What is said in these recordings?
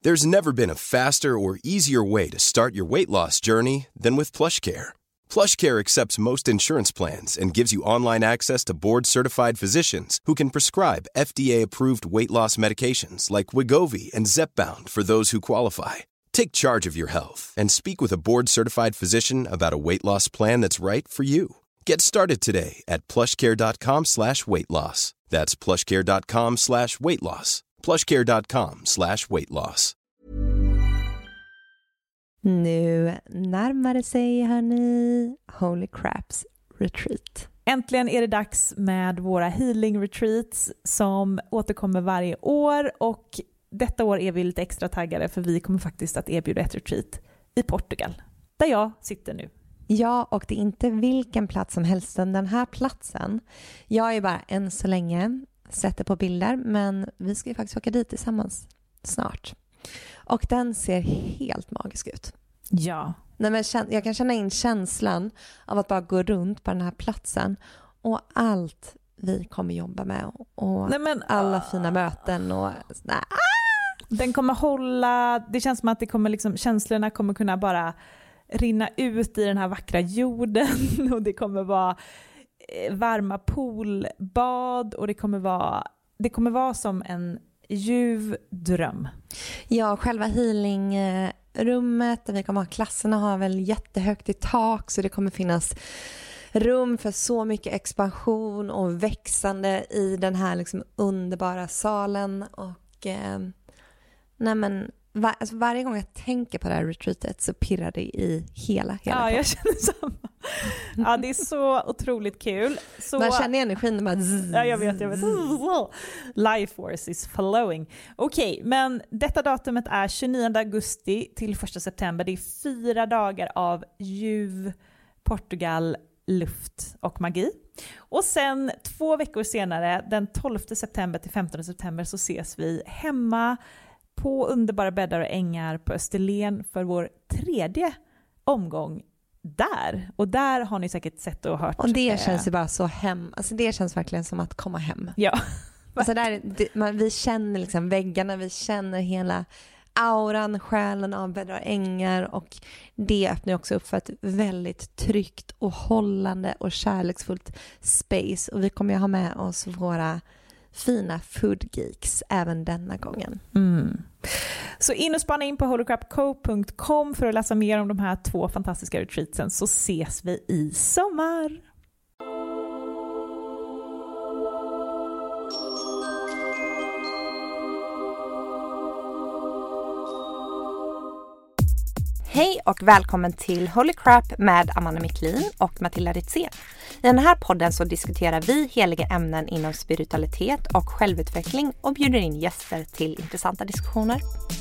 There's never been a faster or easier way to start your weight loss journey than with PlushCare. PlushCare accepts most insurance plans and gives you online access to board-certified physicians who can prescribe FDA-approved weight loss medications like Wegovy and Zepbound for those who qualify. Take charge of your health and speak with a board-certified physician about a weight loss plan that's right for you. Get started today at plushcare.com/weightloss. That's plushcare.com/weightloss. plushcare.com/weightloss. Nu närmar det sig, hörni, Holy Craps Retreat. Äntligen är det dags med våra healing retreats som återkommer varje år, och detta år är vi lite extra taggade för vi kommer faktiskt att erbjuda ett retreat i Portugal, där jag sitter nu. Ja, och det är inte vilken plats som helst. Den här platsen, jag är bara än så länge sätter på bilder, men vi ska ju faktiskt åka dit tillsammans snart. Och den ser helt magisk ut. Ja. Nej, men jag kan känna in känslan av att bara gå runt på den här platsen och allt vi kommer jobba med och alla fina möten och Den kommer hålla, det känns som att det kommer liksom, känslorna kommer kunna bara rinna ut i den här vackra jorden, och det kommer vara varma poolbad, och det kommer vara som en ljuv dröm. Ja, själva healingrummet där vi kommer ha klasserna har väl jättehögt i tak, så det kommer finnas rum för så mycket expansion och växande i den här liksom underbara salen. Och varje gång jag tänker på det här retreatet så pirrar det i hela Ja, jag känner samma. Ja, det är så otroligt kul. Man känner energin bara ja, jag vet. Life force is flowing. Okej, men detta datumet är 29 augusti till 1 september. Det är 4 dagar av ljuv Portugal, luft och magi. Och sen 2 veckor senare, den 12 september till 15 september, så ses vi hemma på underbara bäddar och ängar på Österlen för vår 3:e omgång där. Och där har ni säkert sett och hört. Och det känns ju bara så hem. Alltså det känns verkligen som att komma hem. Ja. Alltså vi känner liksom väggarna, vi känner hela auran, själen av bäddar och ängar, och det öppnar också upp för ett väldigt tryggt och hållande och kärleksfullt space. Och vi kommer ju ha med oss våra fina food geeks även denna gången. Så in och spana in på holycrapco.com för att läsa mer om de här 2 fantastiska retreatsen, så ses vi i sommar. Hej och välkommen till Holy Crap med Amanda Micklin och Matilda Ritzén. I den här podden så diskuterar vi heliga ämnen inom spiritualitet och självutveckling och bjuder in gäster till intressanta diskussioner.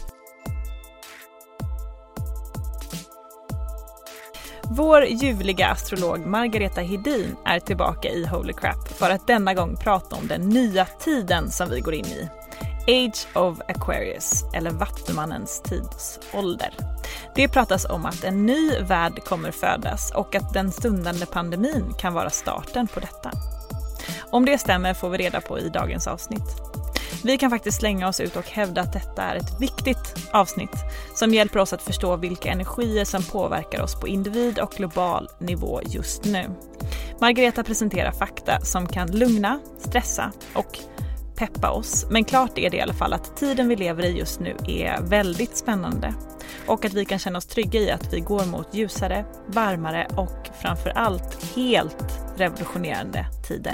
Vår ljuvliga astrolog Margareta Hedin är tillbaka i Holy Crap för att denna gång prata om den nya tiden som vi går in i. Age of Aquarius, eller Vattumannens tidsålder. Det pratas om att en ny värld kommer födas och att den stundande pandemin kan vara starten på detta. Om det stämmer får vi reda på i dagens avsnitt. Vi kan faktiskt slänga oss ut och hävda att detta är ett viktigt avsnitt som hjälper oss att förstå vilka energier som påverkar oss på individ- och global nivå just nu. Margareta presenterar fakta som kan lugna, stressa och peppa oss. Men klart är det i alla fall att tiden vi lever i just nu är väldigt spännande. Och att vi kan känna oss trygga i att vi går mot ljusare, varmare och framförallt helt revolutionerande tider.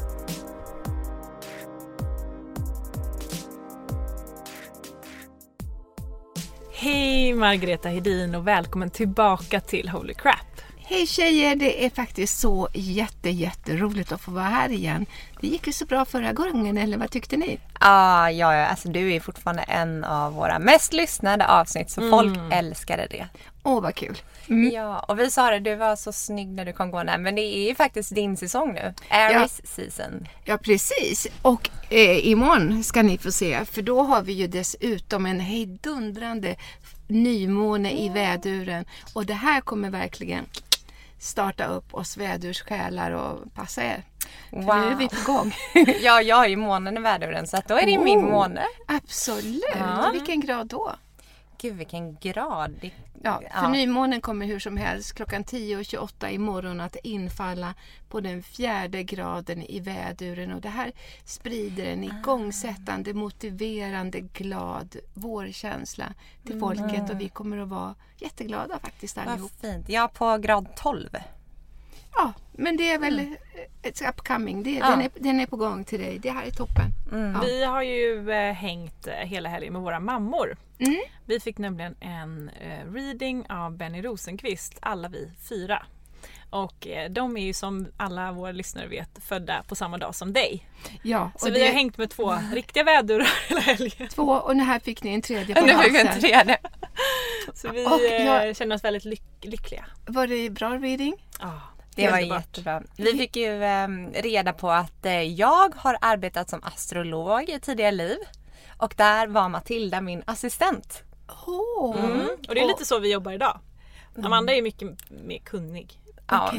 Hej Margareta Hedin och välkommen tillbaka till Holy Crap. Hej tjejer, det är faktiskt så jätteroligt att få vara här igen. Det gick ju så bra förra gången, eller vad tyckte ni? Ja, alltså du är fortfarande en av våra mest lyssnade avsnitt, så folk älskade det. Vad kul. Ja, och vi sa det, du var så snygg när du kom gående, men det är ju faktiskt din säsong nu, Aries season. Ja, precis. Och imorgon ska ni få se, för då har vi ju dessutom en hejdundrande nymåne i väduren. Och det här kommer verkligen starta upp oss vädurssjälar och passa er. Wow. För nu är vi på gång. Ja, jag har ju månen i väduren, så att då är det min måne. Absolut. Ja. Vilken grad då? gud vilken grad. Ja, för nymånen kommer hur som helst klockan 10:28 imorgon att infalla på den 4:e graden i väduren. Och det här sprider en igångsättande, motiverande, glad vårkänsla till folket. Och vi kommer att vara jätteglada faktiskt allihop. Vad fint. Ja, på grad 12. Ja, men det är väl it's upcoming. Den är på gång till dig. Det här är toppen. Ja. Vi har ju hängt hela helgen med våra mammor. Vi fick nämligen en reading av Benny Rosenqvist, alla vi 4. Och de är ju som alla våra lyssnare vet födda på samma dag som dig. Ja, så vi har hängt med 2 riktiga vädurar hela helgen. 2 och nu här fick ni en tredje på halsen. Nu fick vi en tredje. Så vi känner oss väldigt lyckliga. Var det bra reading? Ja. Det var jättebra. Vi fick ju reda på att jag har arbetat som astrolog i tidigare liv. Och där var Matilda min assistent. Och det är lite så vi jobbar idag. Amanda är mycket mer kunnig. Ja,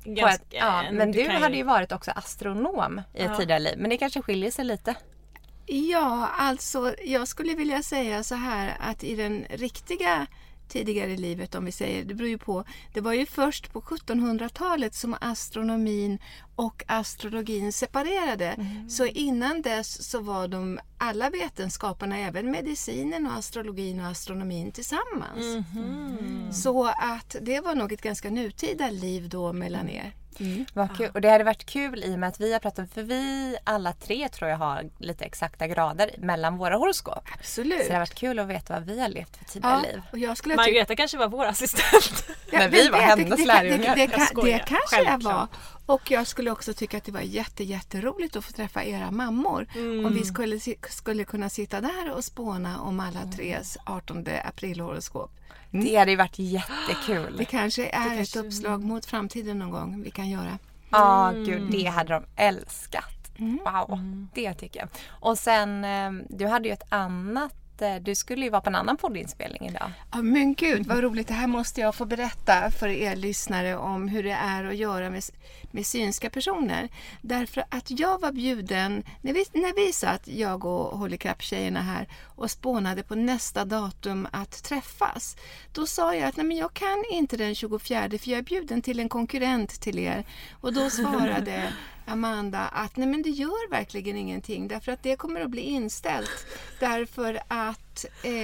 men du hade ju varit också astronom i ett tidigare liv. Men det kanske skiljer sig lite. Ja, alltså jag skulle vilja säga så här att i den riktiga tidigare livet, om vi säger, det beror ju på, det var ju först på 1700-talet som astronomin och astrologin separerade. Så innan dess så var alla vetenskaperna, även medicinen och astrologin och astronomin tillsammans. Så att det var nog ett ganska nutida liv då mellan er. Vad kul. Och det hade varit kul i och med att vi har pratat, för vi alla 3 tror jag har lite exakta grader mellan våra horoskop. Absolut. Så det har varit kul att veta vad vi har levt för tidigare liv. Och jag skulle Margareta kanske var vår assistent. Men vi var hennes lärjungar. Det kanske jag var. Och jag skulle också tycka att det var jätteroligt att få träffa era mammor. Om vi skulle kunna sitta där och spåna om alla 3:s 18 april-horoskop. Det hade ju varit jättekul. Det kanske är ett uppslag mot framtiden någon gång vi kan göra. Gud, det hade de älskat. Wow, det tycker jag. Och sen, du hade ju ett annat, du skulle ju vara på en annan poddinspelning idag. Ja, men gud, vad roligt. Det här måste jag få berätta för er lyssnare om hur det är att göra med synska personer. Därför att jag var bjuden, när vi satt, jag och Holy Crap-tjejerna här och spånade på nästa datum att träffas. Då sa jag att nej, men jag kan inte den 24 för jag är bjuden till en konkurrent till er. Och då svarade Amanda att nej, men det gör verkligen ingenting därför att det kommer att bli inställt därför att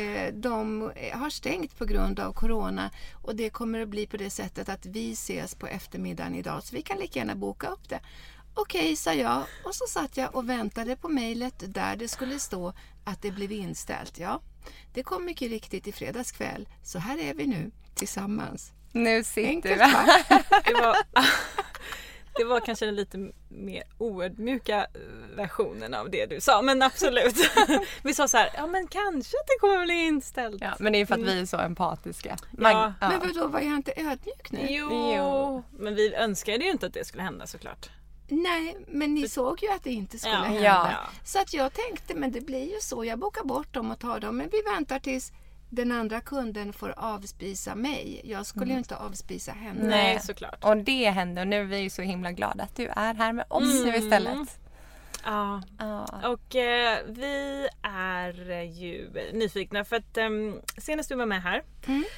de har stängt på grund av corona och det kommer att bli på det sättet att vi ses på eftermiddagen idag så vi kan lika gärna boka upp det. Okej, sa jag och så satt jag och väntade på mejlet där det skulle stå att det blev inställt. Ja, det kom mycket riktigt i fredagskväll så här är vi nu tillsammans. Nu sitter vi. Det var kanske den lite mer oödmjuka versionen av det du sa, men absolut. Vi sa så här, ja men kanske att det kommer bli inställt. Ja, men det är för att vi är så empatiska. Men vadå, var jag inte ödmjuk nu? Jo, men vi önskade ju inte att det skulle hända såklart. Nej, men ni såg ju att det inte skulle hända. Ja. Så att jag tänkte, men det blir ju så. Jag bokar bort dem och tar dem, men vi väntar tills den andra kunden får avspisa mig. Jag skulle ju inte avspisa henne. Nej, såklart. Och det hände och nu är vi ju så himla glada att du är här med oss nu istället. Ja, och vi är ju nyfikna för att senast du var med här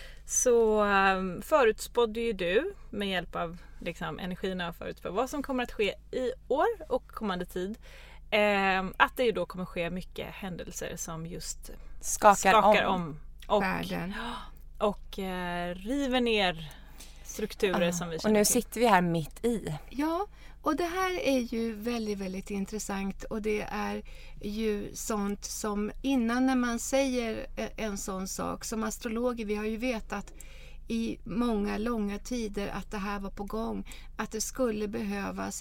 så förutspådde ju du med hjälp av liksom, energierna och förutspå vad som kommer att ske i år och kommande tid. Att det ju då kommer ske mycket händelser som just skakar om. Och, världen. Och river ner strukturer som vi känner. Och nu sitter vi här mitt i. Ja, och det här är ju väldigt, väldigt intressant. Och det är ju sånt som innan när man säger en sån sak som astrologer, vi har ju vetat i många långa tider att det här var på gång. Att det skulle behövas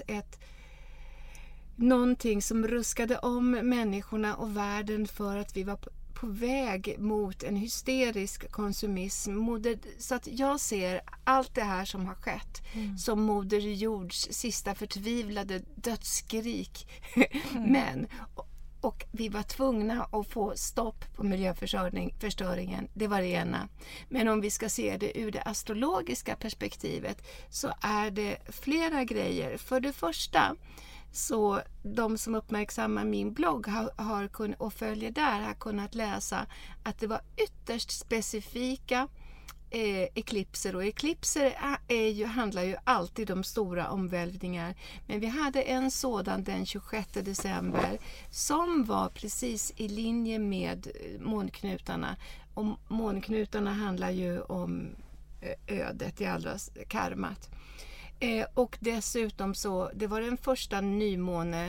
någonting som ruskade om människorna och världen för att vi var på väg mot en hysterisk konsumism. Så att jag ser allt det här som har skett som Moder Jords sista förtvivlade dödsskrik. Men och vi var tvungna att få stopp på miljöförstöringen. Det var det ena. Men om vi ska se det ur det astrologiska perspektivet så är det flera grejer. För det första Så de som uppmärksammar min blogg och följer där har kunnat läsa att det var ytterst specifika eklipser. Och eklipser handlar ju alltid om stora omvälvningar. Men vi hade en sådan den 26 december som var precis i linje med månknutarna. Och månknutarna handlar ju om ödet i allra karmat. Och dessutom så, det var den första nymåne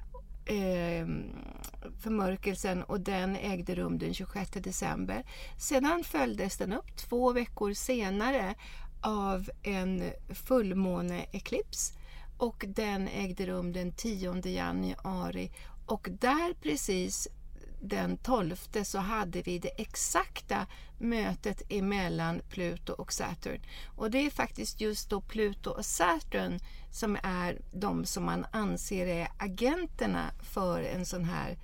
förmörkelsen och den ägde rum den 26 december. Sedan följdes den upp 2 veckor senare av en fullmåneeklips och den ägde rum den 10 januari och där precis den 12 så hade vi det exakta mötet emellan Pluto och Saturn. Och det är faktiskt just då Pluto och Saturn som är de som man anser är agenterna för en sån här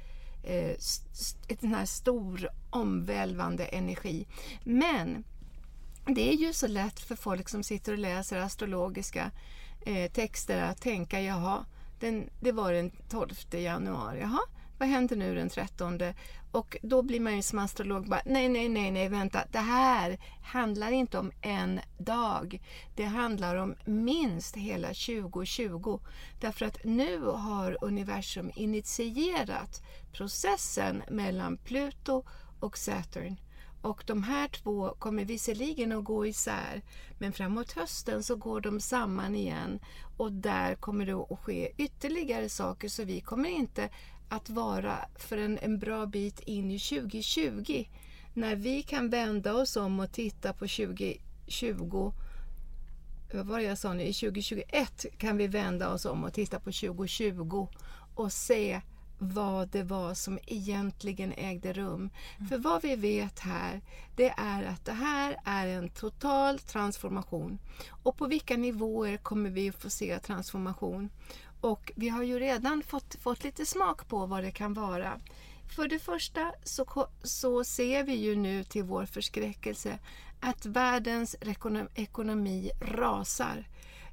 stor omvälvande energi. Men det är ju så lätt för folk som sitter och läser astrologiska texter att tänka, jaha, det var den 12 januari, jaha. Vad händer nu den 13? Och då blir man ju som astrolog bara, nej, vänta. Det här handlar inte om en dag. Det handlar om minst hela 2020. Därför att nu har universum initierat processen mellan Pluto och Saturn. Och de här två kommer visserligen att gå isär, men framåt hösten så går de samman igen. Och där kommer det att ske ytterligare saker, så vi kommer inte att vara för en bra bit in i 2020 när vi kan vända oss om och titta på 2020. Vad var det jag sa nu? I 2021 kan vi vända oss om och titta på 2020 och se vad det var som egentligen ägde rum. För vad vi vet här, det är att det här är en total transformation. Och på vilka nivåer kommer vi att få se transformation? Och vi har ju redan fått lite smak på vad det kan vara. För det första så ser vi ju nu till vår förskräckelse att världens ekonomi rasar.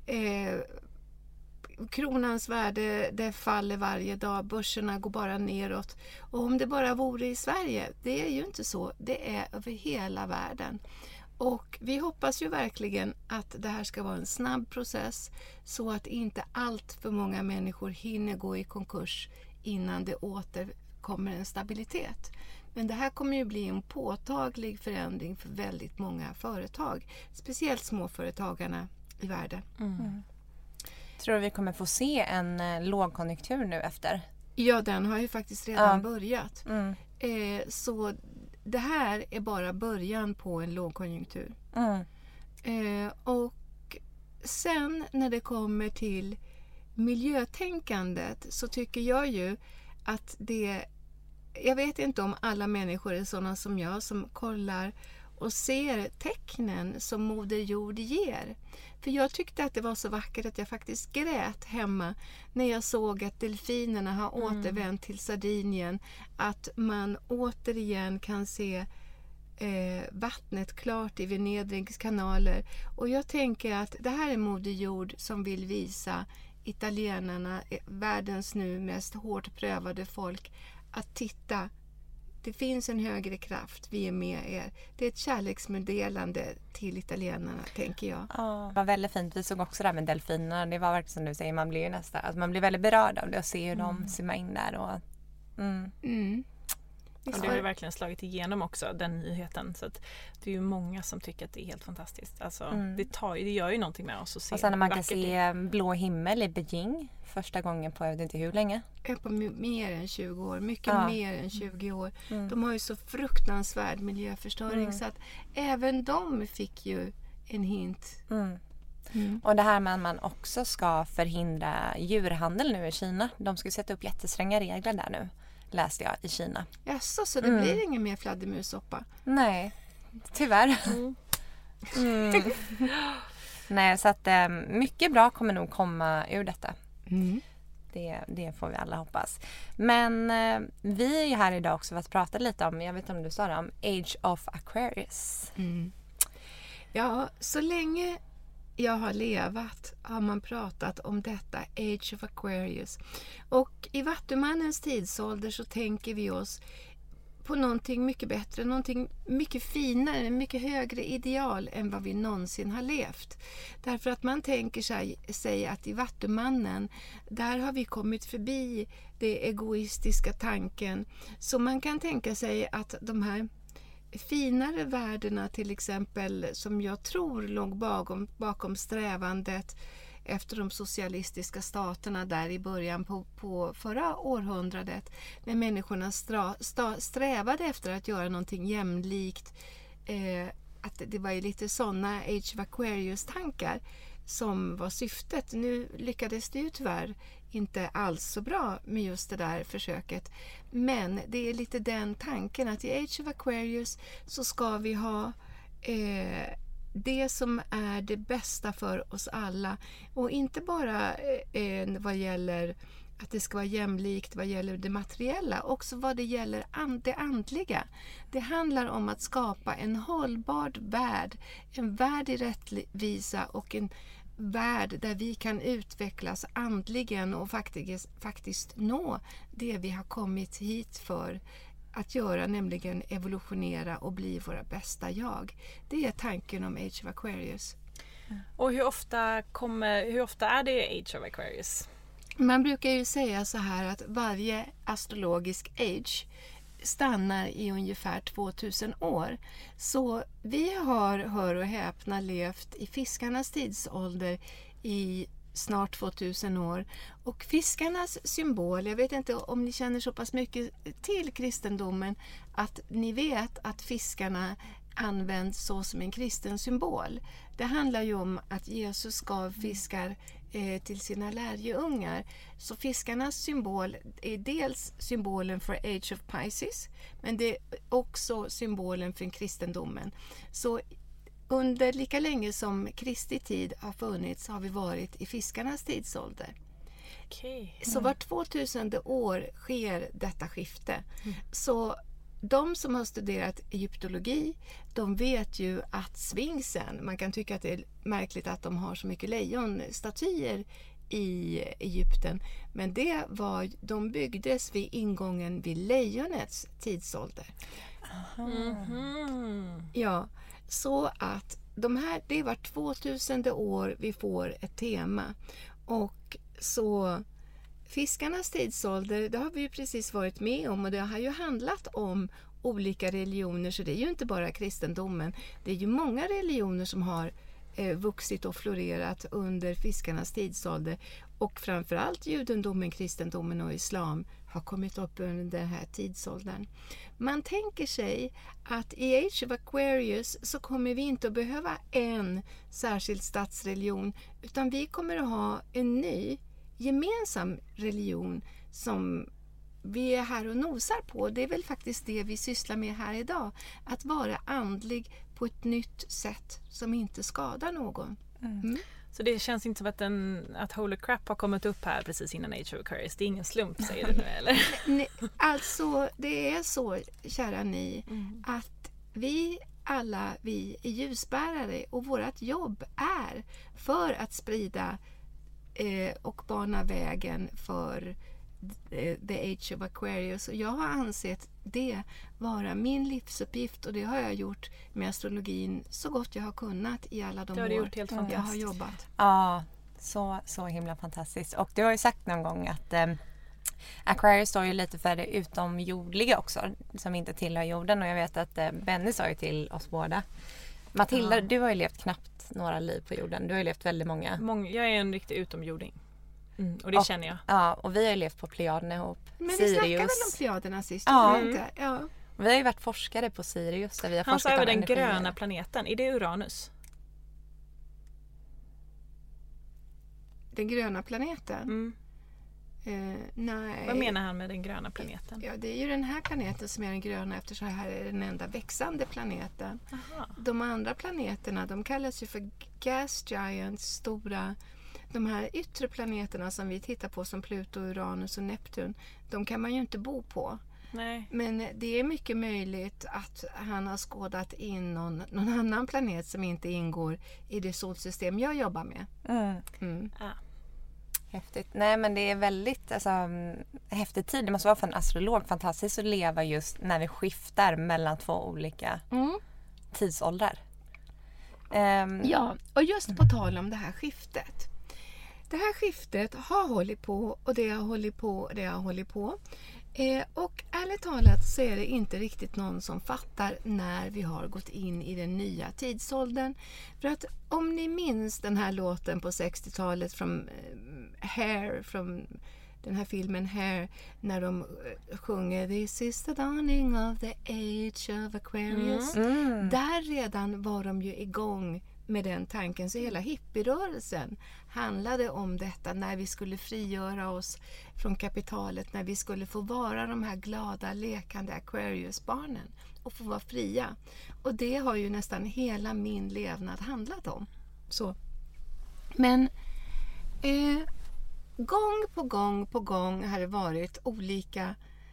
Kronans värde det faller varje dag, börserna går bara neråt. Och om det bara vore i Sverige, det är ju inte så. Det är över hela världen. Och vi hoppas ju verkligen att det här ska vara en snabb process så att inte allt för många människor hinner gå i konkurs innan det återkommer en stabilitet. Men det här kommer ju bli en påtaglig förändring för väldigt många företag, speciellt småföretagarna i världen. Tror du vi kommer få se en lågkonjunktur nu efter? Ja, den har ju faktiskt redan börjat. Så det här är bara början på en lågkonjunktur. Och sen när det kommer till miljötänkandet så tycker jag ju att jag vet inte om alla människor är sådana som jag som kollar och ser tecknen som Moder Jord ger. För jag tyckte att det var så vackert att jag faktiskt grät hemma när jag såg att delfinerna har återvänt till Sardinien. Att man återigen kan se vattnet klart i Venedigs kanaler. Och jag tänker att det här är Moder Jord som vill visa italienarna, världens nu mest hårt prövade folk, att titta. Det finns en högre kraft, vi är med er. Det är ett kärleksmeddelande till italienarna, tänker jag. Ja, det var väldigt fint. Vi såg också det här med delfinerna. Det var verkligen som du säger, man blir ju nästan, alltså man blir väldigt berörd av det och se hur de simmar in där. Och det har ju verkligen slagit igenom också, den nyheten. Så att det är ju många som tycker att det är helt fantastiskt. Alltså, det gör ju någonting med oss att se. Och sen när man kan se blå himmel i Beijing första gången på jag vet inte hur länge. På mer än 20 år. Mycket mer än 20 år. De har ju så fruktansvärd miljöförstöring så att även de fick ju en hint. Och det här med att man också ska förhindra djurhandel nu i Kina. De ska sätta upp jättestränga regler där nu, läste jag, i Kina. Jaså, så det blir ingen mer fladdermussoppa? Nej, tyvärr. Nej, så att mycket bra kommer nog komma ur detta. Det får vi alla hoppas. Men vi är ju här idag också för att prata lite om, jag vet inte om du sa det, om Age of Aquarius. Ja, så länge jag har levat har man pratat om detta Age of Aquarius. Och i Vattumannens tidsålder så tänker vi oss på någonting mycket bättre, någonting mycket finare, mycket högre ideal än vad vi någonsin har levt. Därför att man tänker sig att i Vattumannen, där har vi kommit förbi det egoistiska tanken. Så man kan tänka sig att de här finare värdena till exempel, som jag tror låg bakom strävandet efter de socialistiska staterna där i början på förra århundradet, när människorna strävade efter att göra någonting jämlikt, att det var ju lite sådana Age of Aquarius-tankar som var syftet. Nu lyckades det ju tyvärr inte alls så bra med just det där försöket. Men det är lite den tanken att i Age of Aquarius så ska vi ha det som är det bästa för oss alla. Och inte bara vad gäller att det ska vara jämlikt vad gäller det materiella, också vad det gäller det andliga. Det handlar om att skapa en hållbar värld, en värld i rättvisa och en värld där vi kan utvecklas andligen och faktiskt nå det vi har kommit hit för att göra, nämligen evolutionera och bli våra bästa jag. Det är tanken om Age of Aquarius. Och hur ofta är det Age of Aquarius? Man brukar ju säga så här att varje astrologisk age stannar i ungefär 2000 år. Så vi har, hör och häpna, levt i fiskarnas tidsålder i snart 2000 år. Och fiskarnas symbol, jag vet inte om ni känner så pass mycket till kristendomen att ni vet att fiskarna används så som en kristen symbol. Det handlar ju om att Jesus gav fiskar till sina lärjungar. Så fiskarnas symbol är dels symbolen för Age of Pisces, men det är också symbolen för kristendomen. Så under lika länge som Kristi tid har funnits har vi varit i fiskarnas tidsålder. Okay. Så var 2000 år sker detta skifte. Så de som har studerat egyptologi, de vet ju att sfinxen, man kan tycka att det är märkligt att de har så mycket lejonstatyer i Egypten, men de byggdes vid ingången vid lejonets tidsålder. Ja, så att det var 2000 år vi får ett tema. Och så fiskarnas tidsålder, det har vi ju precis varit med om, och det har ju handlat om olika religioner, så det är ju inte bara kristendomen. Det är ju många religioner som har vuxit och florerat under fiskarnas tidsålder, och framförallt judendomen, kristendomen och islam har kommit upp under den här tidsåldern. Man tänker sig att i Age of Aquarius så kommer vi inte att behöva en särskild statsreligion, utan vi kommer att ha en ny gemensam religion som vi är här och nosar på. Det är väl faktiskt det vi sysslar med här idag. Att vara andlig på ett nytt sätt som inte skadar någon. Så det känns inte som att Holy Crap har kommit upp här precis innan Age of Aquarius. Det är ingen slump, säger du nu, eller? Alltså, det är så, kära ni, att vi är ljusbärare, och vårt jobb är för att sprida och bana vägen för The Age of Aquarius. Och jag har ansett det vara min livsuppgift, och det har jag gjort med astrologin så gott jag har kunnat i alla de år gjort helt jag har jobbat. Ja, så himla fantastiskt. Och du har ju sagt någon gång att Aquarius står ju lite för det utomjordliga också, som inte tillhör jorden, och jag vet att Benny sa ju till oss båda. Matilda, du har ju levt knappt några liv på jorden. Du har ju levt väldigt många. Jag är en riktig utomjording. Och det känner jag. Ja, och vi har ju levt på Plejaderna ihop. Men Sirius. vi snackade väl om Plejaderna sist? Ja. Vi har ju varit forskare på Sirius. Där vi har Han sa forskat över om den energier. gröna planeten. Är det Uranus? Den gröna planeten? Nej. Vad menar han med den gröna planeten? Ja, det är ju den här planeten som är den gröna, eftersom det här är den enda växande planeten. Aha. De andra planeterna, de kallas ju för gas giants, stora. De här yttre planeterna som vi tittar på, som Pluto, Uranus och Neptun, de kan man ju inte bo på. Nej. Men det är mycket möjligt att han har skådat in någon annan planet som inte ingår i det solsystem jag jobbar med. Ja. Häftigt. Nej, men det är väldigt häftig tid. Det måste vara för en astrolog fantastiskt att leva just när vi skiftar mellan två olika tidsåldrar. Ja, och just på tal om det här skiftet. Det här skiftet har hållit på och det har hållit på och det har hållit på. Och ärligt talat så är det inte riktigt någon som fattar när vi har gått in i den nya tidsåldern. För att om ni minns den här låten på 60-talet från Hair, från den här filmen Hair, när de sjunger This is the dawning of the age of Aquarius. Där redan var de ju igång med den tanken. Så hela hippierörelsen handlade om detta, när vi skulle frigöra oss från kapitalet, när vi skulle få vara de här glada, lekande Aquarius-barnen och få vara fria. Och det har ju nästan hela min levnad handlat om. Så. Men gång på gång har det varit olika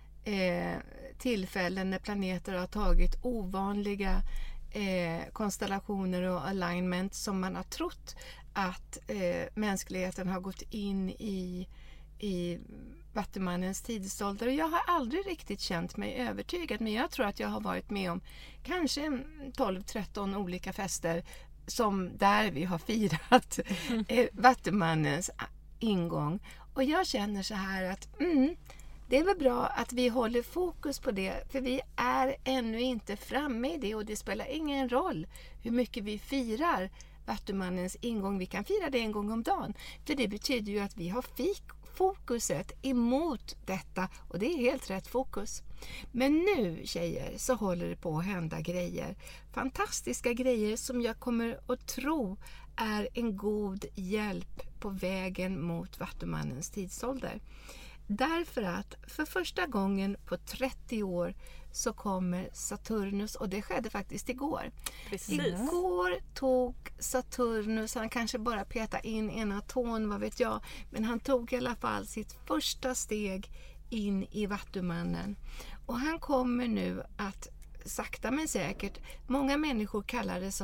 tillfällen när planeter har tagit ovanliga konstellationer och alignment som man har trott att mänskligheten har gått in i Vattumannens tidsålder. Och jag har aldrig riktigt känt mig övertygad, men jag tror att jag har varit med om kanske 12-13 olika fester som där vi har firat Vattumannens ingång. Och jag känner så här att det är väl bra att vi håller fokus på det, för vi är ännu inte framme i det, och det spelar ingen roll hur mycket vi firar Vattumannens ingång. Vi kan fira det en gång om dagen, för det betyder ju att vi har fokuset emot detta, och det är helt rätt fokus. Men nu, tjejer, så håller det på att hända grejer. Fantastiska grejer som jag kommer att tro är en god hjälp på vägen mot Vattumannens tidsålder. Därför att för första gången på 30 år så kommer Saturnus, och det skedde faktiskt igår. Precis. Igår tog Saturnus, han kanske bara petade in ena tån, vad vet jag, men han tog i alla fall sitt första steg in i Vattumannen. Och han kommer nu att sakta men säkert, många människor kallar det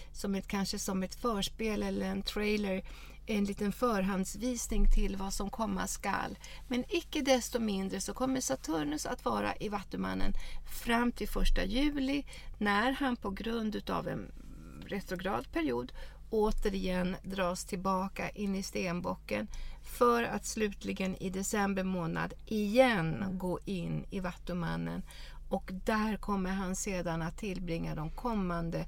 kanske som ett förspel eller en trailer, en liten förhandsvisning till vad som komma skall. Men icke desto mindre så kommer Saturnus att vara i Vattumannen fram till 1 juli, när han på grund av en retrograd period återigen dras tillbaka in i stenbocken, för att slutligen i december månad igen gå in i Vattumannen. Och där kommer han sedan att tillbringa de kommande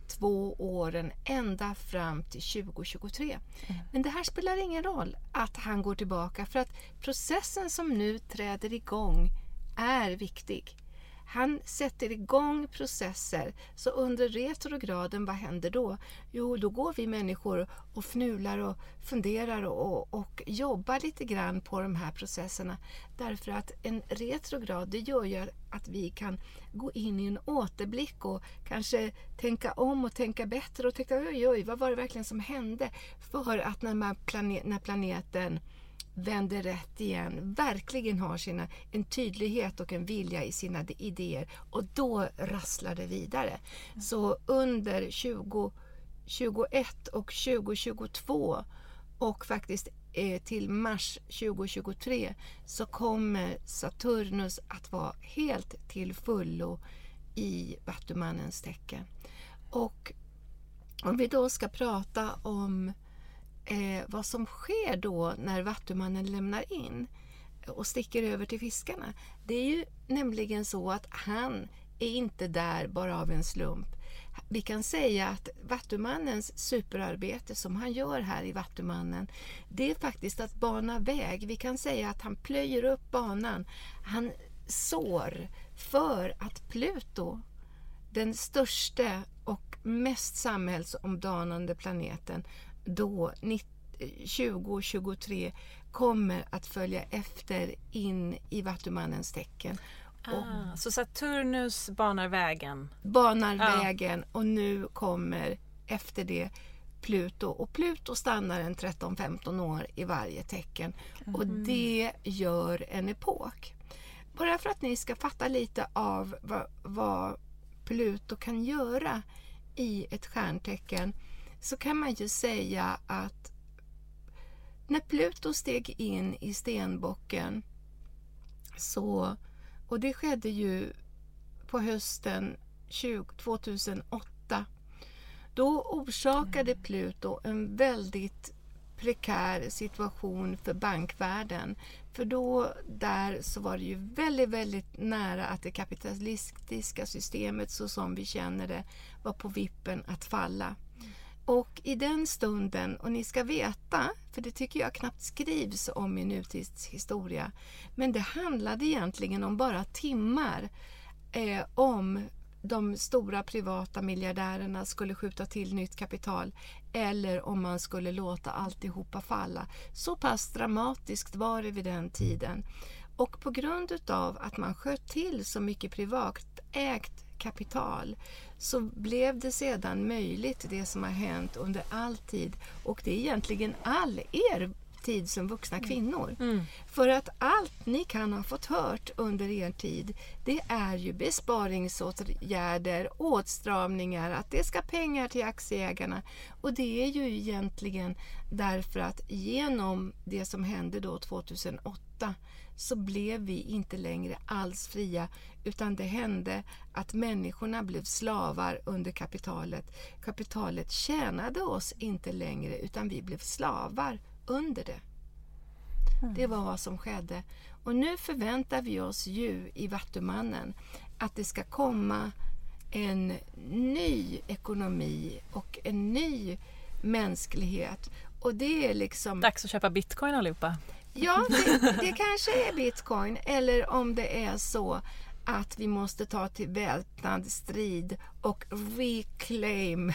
2 åren ända fram till 2023. Men det här spelar ingen roll att han går tillbaka, för att processen som nu träder igång är viktig. Han sätter igång processer. Så under retrograden, vad händer då? Jo, då går vi människor och fnular och funderar och jobbar lite grann på de här processerna. Därför att en retrograd, det gör ju att vi kan gå in i en återblick och kanske tänka om och tänka bättre och tänka oj, vad var det verkligen som hände? För att när planeten vänder rätt igen, verkligen har en tydlighet och en vilja i sina idéer, och då rasslar det vidare. Så under 2021 och 2022 och faktiskt till mars 2023 så kommer Saturnus att vara helt till fullo i Vattumannens tecken. Och om vi då ska prata om vad som sker då när Vattumannen lämnar in och sticker över till fiskarna. Det är ju nämligen så att han är inte där bara av en slump. Vi kan säga att Vattumannens superarbete som han gör här i Vattumannen, det är faktiskt att bana väg. Vi kan säga att han plöjer upp banan. Han sår för att Pluto, den största och mest samhällsomdanande planeten, då 2023 kommer att följa efter in i Vattumannens tecken. Så Saturnus banar vägen. Vägen, och nu kommer efter det Pluto. Och Pluto stannar en 13-15 år i varje tecken. Och det gör en epok. bara för att ni ska fatta lite av vad Pluto kan göra i ett stjärntecken, så kan man ju säga att när Pluto steg in i Stenbocken, så, och det skedde ju på hösten 2008, då orsakade Pluto en väldigt prekär situation för bankvärlden. För då där så var det ju väldigt, väldigt nära att det kapitalistiska systemet så som vi känner det var på vippen att falla. Och i den stunden, och ni ska veta, för det tycker jag knappt skrivs om i nutidshistoria, men det handlade egentligen om bara timmar om de stora privata miljardärerna skulle skjuta till nytt kapital eller om man skulle låta alltihopa falla. Så pass dramatiskt var det vid den tiden. Och på grund utav att man sköt till så mycket privatägt kapital så blev det sedan möjligt det som har hänt under all tid, och det är egentligen all er tid som vuxna kvinnor. För att allt ni kan ha fått hört under er tid, det är ju besparingsåtgärder, åtstramningar, att det ska pengar till aktieägarna, och det är ju egentligen därför att genom det som hände då 2008 så blev vi inte längre alls fria, utan det hände att människorna blev slavar under kapitalet. Kapitalet tjänade oss inte längre, utan vi blev slavar under det. Det var vad som skedde. Och nu förväntar vi oss ju i Vattumannen att det ska komma en ny ekonomi och en ny mänsklighet. Och det är liksom... Dags att köpa bitcoin allihopa. Ja, det kanske är bitcoin, eller om det är så att vi måste ta till väpnad strid och reclaim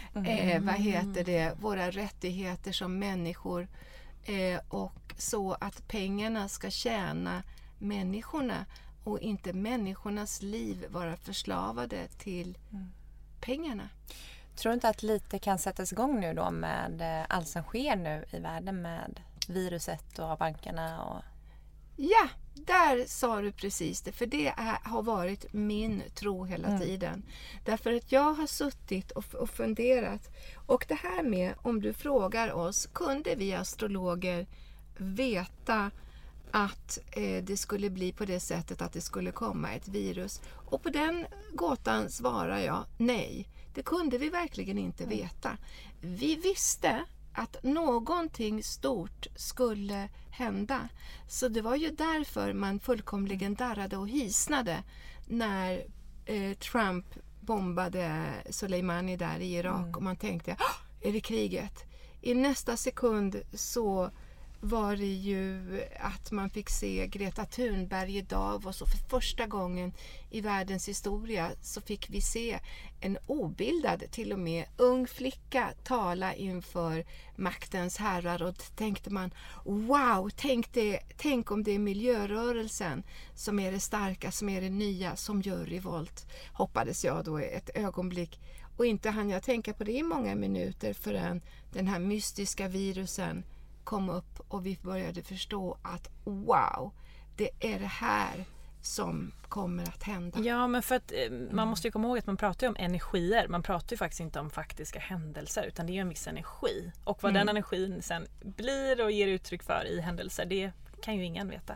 våra rättigheter som människor, och så att pengarna ska tjäna människorna och inte människornas liv vara förslavade till pengarna. Tror du inte att lite kan sättas igång nu då med allt som sker nu i världen med viruset och bankerna? Och... Ja, där sa du precis det, för det har varit min tro hela tiden. Därför att jag har suttit och funderat, och det här med, om du frågar oss, kunde vi astrologer veta att det skulle bli på det sättet att det skulle komma ett virus? Och på den gåtan svarar jag nej. Det kunde vi verkligen inte veta. Vi visste att någonting stort skulle hända. Så det var ju därför man fullkomligen darrade och hisnade när Trump bombade Soleimani där i Irak. Och man tänkte, är det kriget? I nästa sekund så var det ju att man fick se Greta Thunberg i Davos, och för första gången i världens historia så fick vi se en obildad, till och med ung flicka tala inför maktens herrar, och tänkte man, wow, tänk om det är miljörörelsen som är det starka, som är det nya, som gör revolt, hoppades jag då ett ögonblick. Och inte hann jag tänka på det i många minuter förrän den här mystiska virusen kom upp och vi började förstå att wow, det är det här som kommer att hända. Ja, men för att man måste ju komma ihåg att man pratar ju om energier. Man pratar ju faktiskt inte om faktiska händelser, utan det är ju en viss energi. Och vad den energin sen blir och ger uttryck för i händelser, det kan ju ingen veta.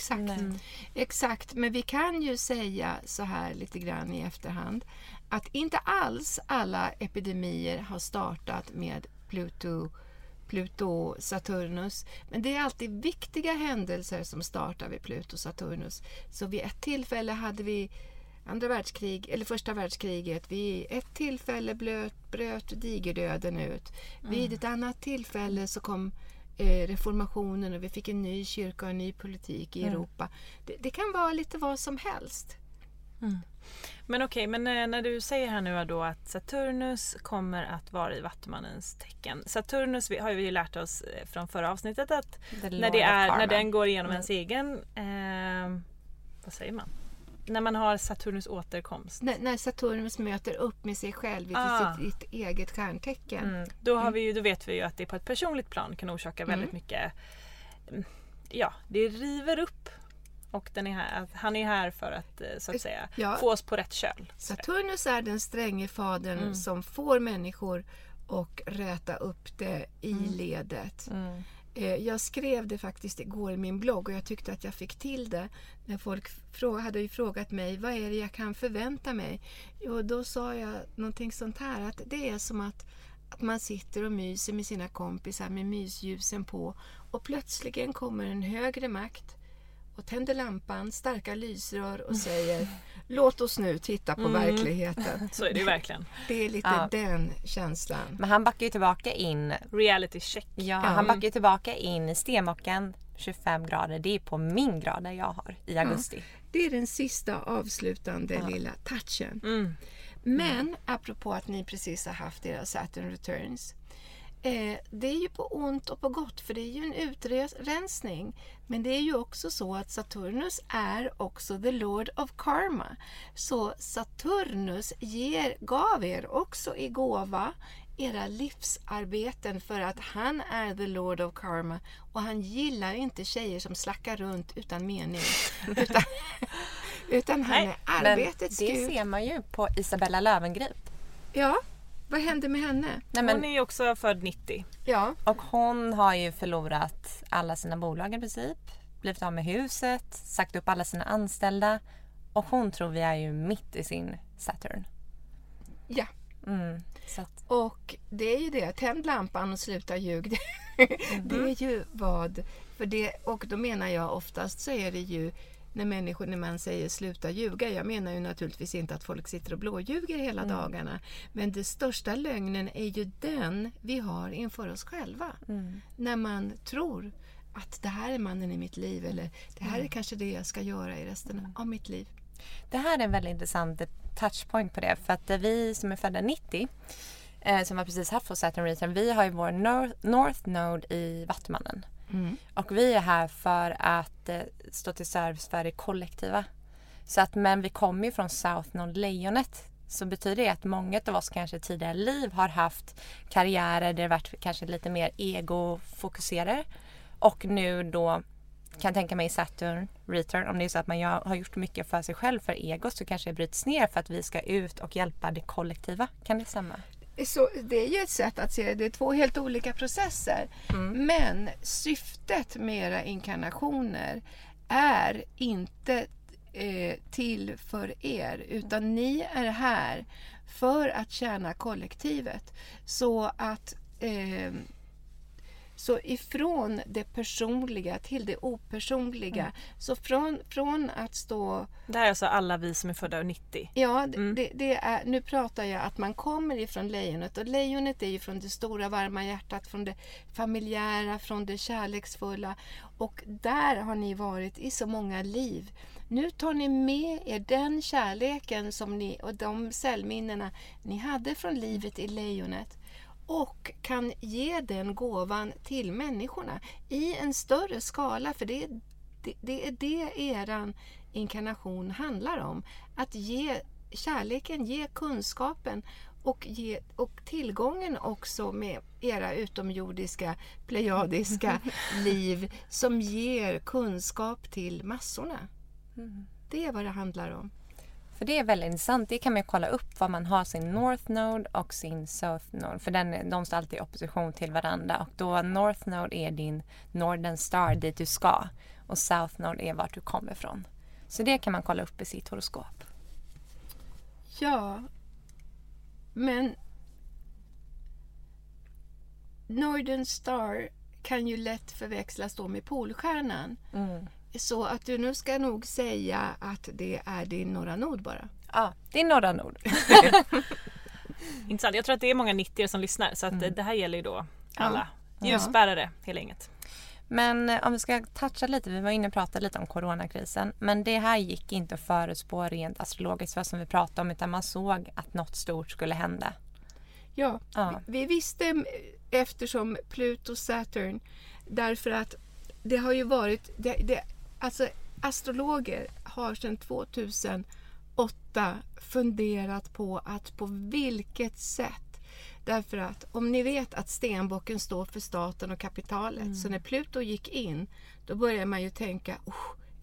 Exakt, men vi kan ju säga så här lite grann i efterhand att inte alls alla epidemier har startat med Pluto Saturnus, men det är alltid viktiga händelser som startar vid Pluto Saturnus. Så vid ett tillfälle hade vi första världskriget, vid ett tillfälle bröt digerdöden ut. Vid ett annat tillfälle så kom reformationen och vi fick en ny kyrka och en ny politik i Europa. Det kan vara lite vad som helst. Men okej, men när du säger här nu då att Saturnus kommer att vara i Vattumannens tecken. Saturnus har vi ju lärt oss från förra avsnittet att när den går igenom ens egen, vad säger man? När man har Saturnus återkomst. När Saturnus möter upp med sig själv i sitt eget stjärntecken. Då vet vi ju att det på ett personligt plan kan orsaka väldigt mycket, det river upp Och han är här för att, så att säga, få oss på rätt köl. Saturnus är den stränge fadern som får människor och räta upp det i ledet. Jag skrev det faktiskt igår i min blogg och jag tyckte att jag fick till det när folk hade ju frågat mig, vad är det jag kan förvänta mig? Och då sa jag någonting sånt här, att det är som att man sitter och myser med sina kompisar med mysljusen på och plötsligen kommer en högre makt och tänder lampan, starka lysrör och säger låt oss nu titta på verkligheten. Så är det ju verkligen. Det är lite den känslan. Men han backar ju tillbaka in. Reality check. Ja, han backar ju tillbaka in i stenbocken 25 grader. Det är på min grader jag har i augusti. Det är den sista avslutande lilla touchen. Men apropå att ni precis har haft era Saturn Returns. Det är ju på ont och på gott, för det är ju en utrensning. Men det är ju också så att Saturnus är också the Lord of Karma. Så Saturnus gav er också i gåva era livsarbeten, för att han är the Lord of Karma och han gillar inte tjejer som slackar runt utan mening. Utan han är arbetets gud. Det ser man ju på Isabella Löwengrip. Ja. Vad hände med henne? Hon är ju också född 90. Ja. Och hon har ju förlorat alla sina bolag i princip. Blivit av med huset, sagt upp alla sina anställda. Och hon tror vi är ju mitt i sin Saturn. Ja. Så att... Och det är ju det. Tänd lampan och sluta ljug. Det är ju vad. För det, och då menar jag oftast så är det ju när man säger sluta ljuga. Jag menar ju naturligtvis inte att folk sitter och blåljuger hela dagarna. Men det största lögnen är ju den vi har inför oss själva. När man tror att det här är mannen i mitt liv. Eller det här är kanske det jag ska göra i resten av mitt liv. Det här är en väldigt intressant touchpoint på det. För att vi som är födda 90, som har precis haft vår Saturn return, vi har ju vår North Node i Vattumannen. Och vi är här för att stå till service för det kollektiva. Så att, men vi kommer ju från South Node, lejonet. Så betyder det att många av oss kanske tidigare liv har haft karriärer där det varit kanske lite mer egofokuserade. Och nu då kan jag tänka mig Saturn return, om det är så att man har gjort mycket för sig själv, för ego, så kanske det bryts ner för att vi ska ut och hjälpa det kollektiva. Kan det stämma? Så det är ju ett sätt att se det. Det är två helt olika processer. Men syftet med era inkarnationer är inte till för er, utan ni är här för att tjäna kollektivet. Så att så ifrån det personliga till det opersonliga. Så från att stå... Det här är alltså alla vi som är födda 90. Ja, det är, nu pratar jag att man kommer ifrån lejonet. Och lejonet är ju från det stora varma hjärtat, från det familjära, från det kärleksfulla. Och där har ni varit i så många liv. Nu tar ni med er den kärleken som ni, och de cellminnena ni hade från livet i lejonet. Och kan ge den gåvan till människorna i en större skala. För det är det eran inkarnation handlar om. Att ge kärleken, ge kunskapen och tillgången också med era utomjordiska, plejadiska liv som ger kunskap till massorna. Det är vad det handlar om. För det är väldigt intressant. Det kan man ju kolla upp vad man har sin North Node och sin South Node. För de står alltid i opposition till varandra. Och då North Node är din Northern Star dit du ska. Och South Node är vart du kommer ifrån. Så det kan man kolla upp i sitt horoskop. Ja, men Northern Star kan ju lätt förväxlas då med Polstjärnan. Så att du nu ska nog säga att det är din norra nord bara. Ja, det är norra nord. Intressant. Jag tror att det är många 90 som lyssnar. Så att det här gäller ju då alla. Ljusbärare, hela inget. Men om vi ska toucha lite, vi var inne och pratade lite om coronakrisen. Men det här gick inte att förutspå rent astrologiskt, vad som vi pratade om, utan man såg att något stort skulle hända. Ja. Vi visste eftersom Pluto Saturn, därför att det har ju varit... Alltså astrologer har sedan 2008 funderat på vilket sätt. Därför att om ni vet att stenbocken står för staten och kapitalet. Så när Pluto gick in, då börjar man ju tänka,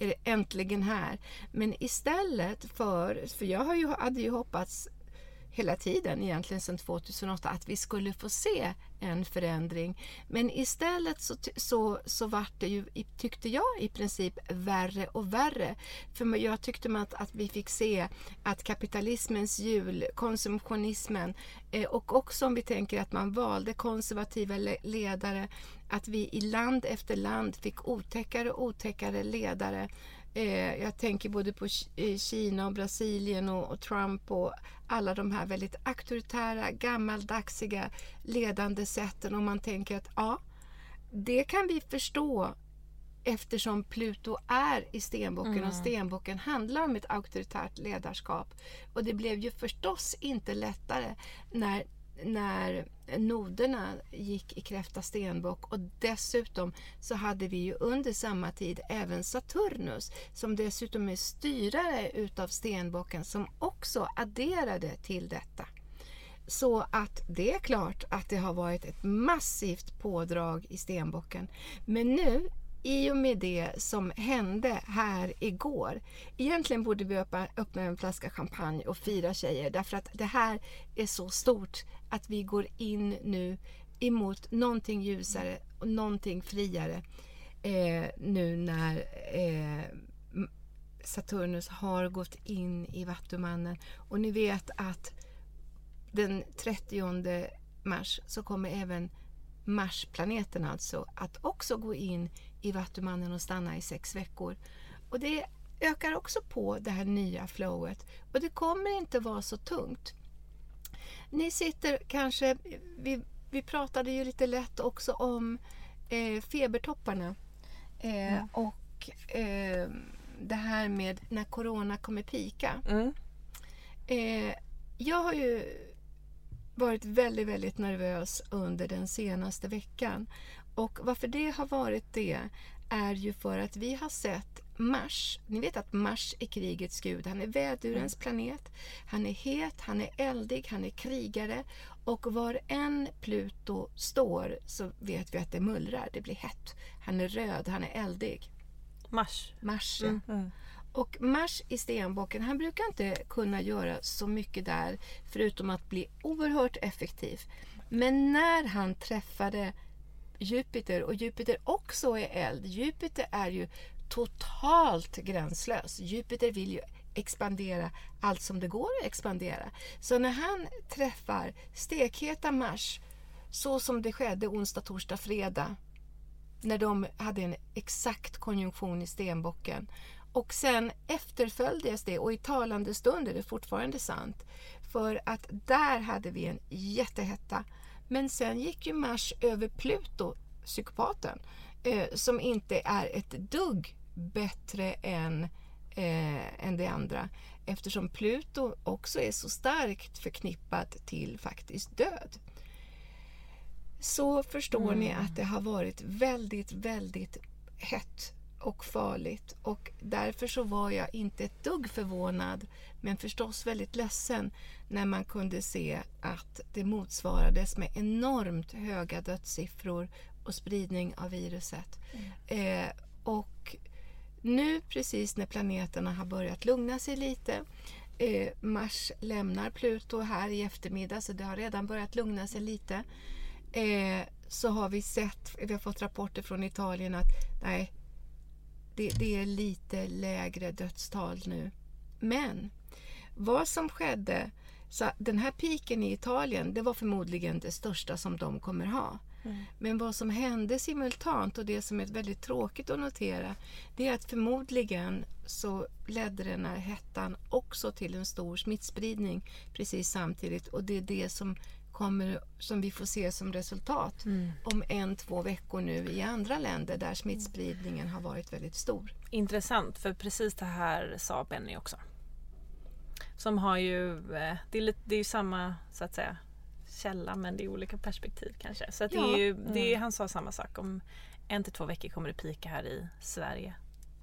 är det äntligen här. Men istället för jag hade ju hoppats hela tiden, egentligen sedan 2008, att vi skulle få se en förändring. Men istället så var det ju, tyckte jag, i princip värre och värre. För jag tyckte att vi fick se att kapitalismens hjul, konsumtionismen, och också om vi tänker att man valde konservativa ledare, att vi i land efter land fick otäckare ledare. Jag tänker både på Kina och Brasilien och Trump och alla de här väldigt auktoritära, gammaldagsiga ledande sätten. Och man tänker att ja, det kan vi förstå eftersom Pluto är i stenbocken och stenbocken handlar om ett auktoritärt ledarskap. Och det blev ju förstås inte lättare när noderna gick i kräfta stenbock, och dessutom så hade vi ju under samma tid även Saturnus som dessutom är styrare utav stenbocken som också adderade till detta. Så att det är klart att det har varit ett massivt pådrag i stenbocken. Men nu, i och med det som hände här igår, egentligen borde vi öppna en flaska champagne och fira, tjejer, därför att det här är så stort att vi går in nu emot någonting ljusare och någonting friare nu när Saturnus har gått in i Vattumannen. Och ni vet att den 30 mars så kommer även Marsplaneten alltså att också gå in i Vattumannen och stanna i 6 veckor. Och det ökar också på det här nya flowet. Och det kommer inte vara så tungt. Ni sitter kanske, vi pratade ju lite lätt också om febertopparna. Och det här med när corona kommer pika. Jag har ju varit väldigt, väldigt nervös under den senaste veckan. Och varför det har varit det är ju för att vi har sett Mars. Ni vet att Mars är krigets gud. Han är vädurens planet. Han är het, han är eldig, han är krigare. Och var en Pluto står så vet vi att det mullrar, det blir hett. Han är röd, han är eldig. Mars. Och Mars i stenbocken, han brukar inte kunna göra så mycket där förutom att bli oerhört effektiv. Men när han träffade Jupiter, och Jupiter också är eld, Jupiter är ju totalt gränslös. Jupiter vill ju expandera allt som det går att expandera. Så när han träffar stekheta Mars, så som det skedde onsdag, torsdag, fredag, när de hade en exakt konjunktion i stenbocken, och sen efterföljdes det, och i talande stund är det fortfarande sant, för att där hade vi en jättehetta. Men sen gick ju Mars över Pluto, psykopaten, som inte är ett dugg bättre än det andra, eftersom Pluto också är så starkt förknippat till faktiskt död. Så förstår ni att det har varit väldigt, väldigt hett och farligt, och därför så var jag inte ett dugg förvånad, men förstås väldigt ledsen när man kunde se att det motsvarades med enormt höga dödssiffror och spridning av viruset. Och nu precis när planeterna har börjat lugna sig lite, Mars lämnar Pluto här i eftermiddag, så det har redan börjat lugna sig lite, så har vi fått rapporter från Italien att nej, det är lite lägre dödstal nu. Men vad som skedde, så den här piken i Italien, det var förmodligen det största som de kommer ha. Men vad som hände simultant, och det som är väldigt tråkigt att notera, det är att förmodligen så ledde den här hettan också till en stor smittspridning precis samtidigt, och det är det som vi får se som resultat om 1-2 veckor nu i andra länder där smittspridningen har varit väldigt stor. Intressant, för precis det här sa Benny också. Som har ju, det är ju samma så att säga källa, men det är olika perspektiv kanske. Så att det är han sa samma sak, om 1-2 veckor kommer det pika här i Sverige.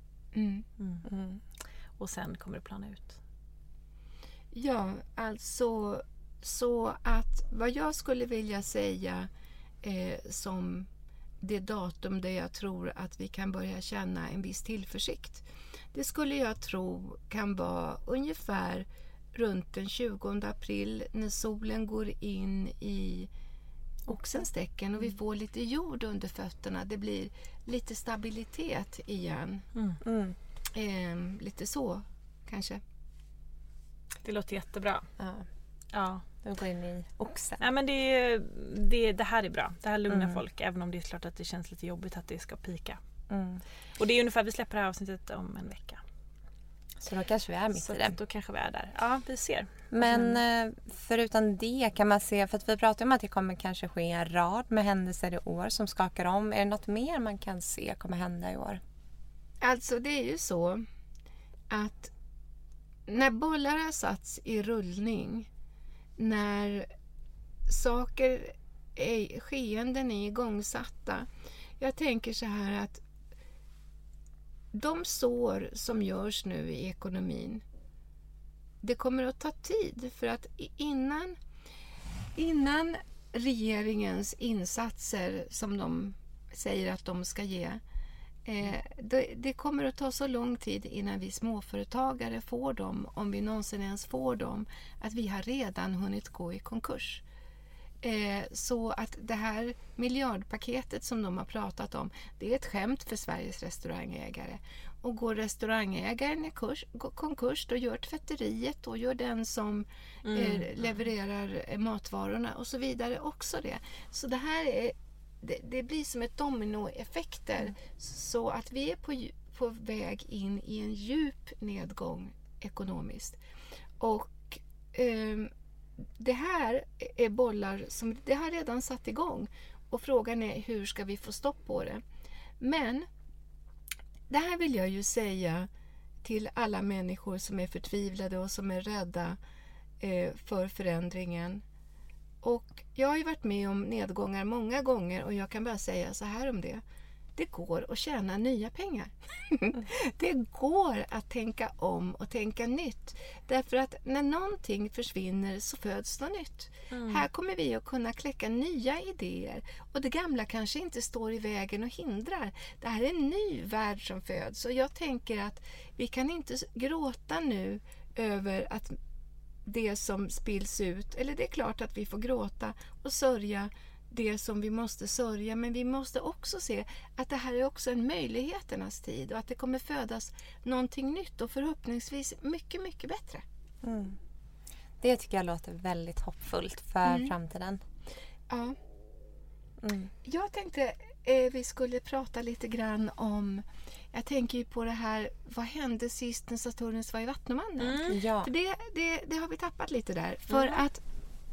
Och sen kommer det plana ut. Ja, alltså så att vad jag skulle vilja säga som det datum där jag tror att vi kan börja känna en viss tillförsikt. Det skulle jag tro kan vara ungefär runt den 20 april när solen går in i Oxens tecken och vi får lite jord under fötterna. Det blir lite stabilitet igen. Lite så kanske. Det låter jättebra. Ja. Då går in i Oxen. Nej, men det här är bra. Det här lugnar folk. Även om det är klart att det känns lite jobbigt att det ska pika. Och det är ungefär, vi släpper det här avsnittet om en vecka. Så då kanske vi är mitt i det. Då kanske vi är där. Ja, vi ser. Men förutom det kan man se, för att vi pratar om att det kommer kanske ske en rad med händelser i år som skakar om. Är det något mer man kan se kommer hända i år? Alltså det är ju så att när bollar har satts i rullning, när skeenden är igångsatta. Jag tänker så här att de sår som görs nu i ekonomin, det kommer att ta tid för att innan regeringens insatser som de säger att de ska ge, det kommer att ta så lång tid innan vi småföretagare får dem, om vi någonsin ens får dem, att vi har redan hunnit gå i konkurs. Så att det här miljardpaketet som de har pratat om, det är ett skämt för Sveriges restaurangägare. Och går restaurangägaren i konkurs, då gör tvätteriet, då gör den som levererar matvarorna och så vidare också det. Så det här det blir som ett dominoeffekter, så att vi är på väg in i en djup nedgång ekonomiskt. Och det här är bollar som det har redan satt igång, och frågan är hur ska vi få stopp på det. Men det här vill jag ju säga till alla människor som är förtvivlade och som är rädda för förändringen. Och jag har ju varit med om nedgångar många gånger, och jag kan bara säga så här om det. Det går att tjäna nya pengar. Det går att tänka om och tänka nytt. Därför att när någonting försvinner så föds något nytt. Här kommer vi att kunna kläcka nya idéer. Och det gamla kanske inte står i vägen och hindrar. Det här är en ny värld som föds. Och jag tänker att vi kan inte gråta nu över att det som spills ut. Eller det är klart att vi får gråta och sörja det som vi måste sörja, men vi måste också se att det här är också en möjligheternas tid och att det kommer födas någonting nytt och förhoppningsvis mycket, mycket bättre. Det tycker jag låter väldigt hoppfullt för framtiden. Ja. Jag tänkte vi skulle prata lite grann om, jag tänker ju på det här, vad hände sist när Saturnus var i Vattumannen? Ja. För det har vi tappat lite där. För att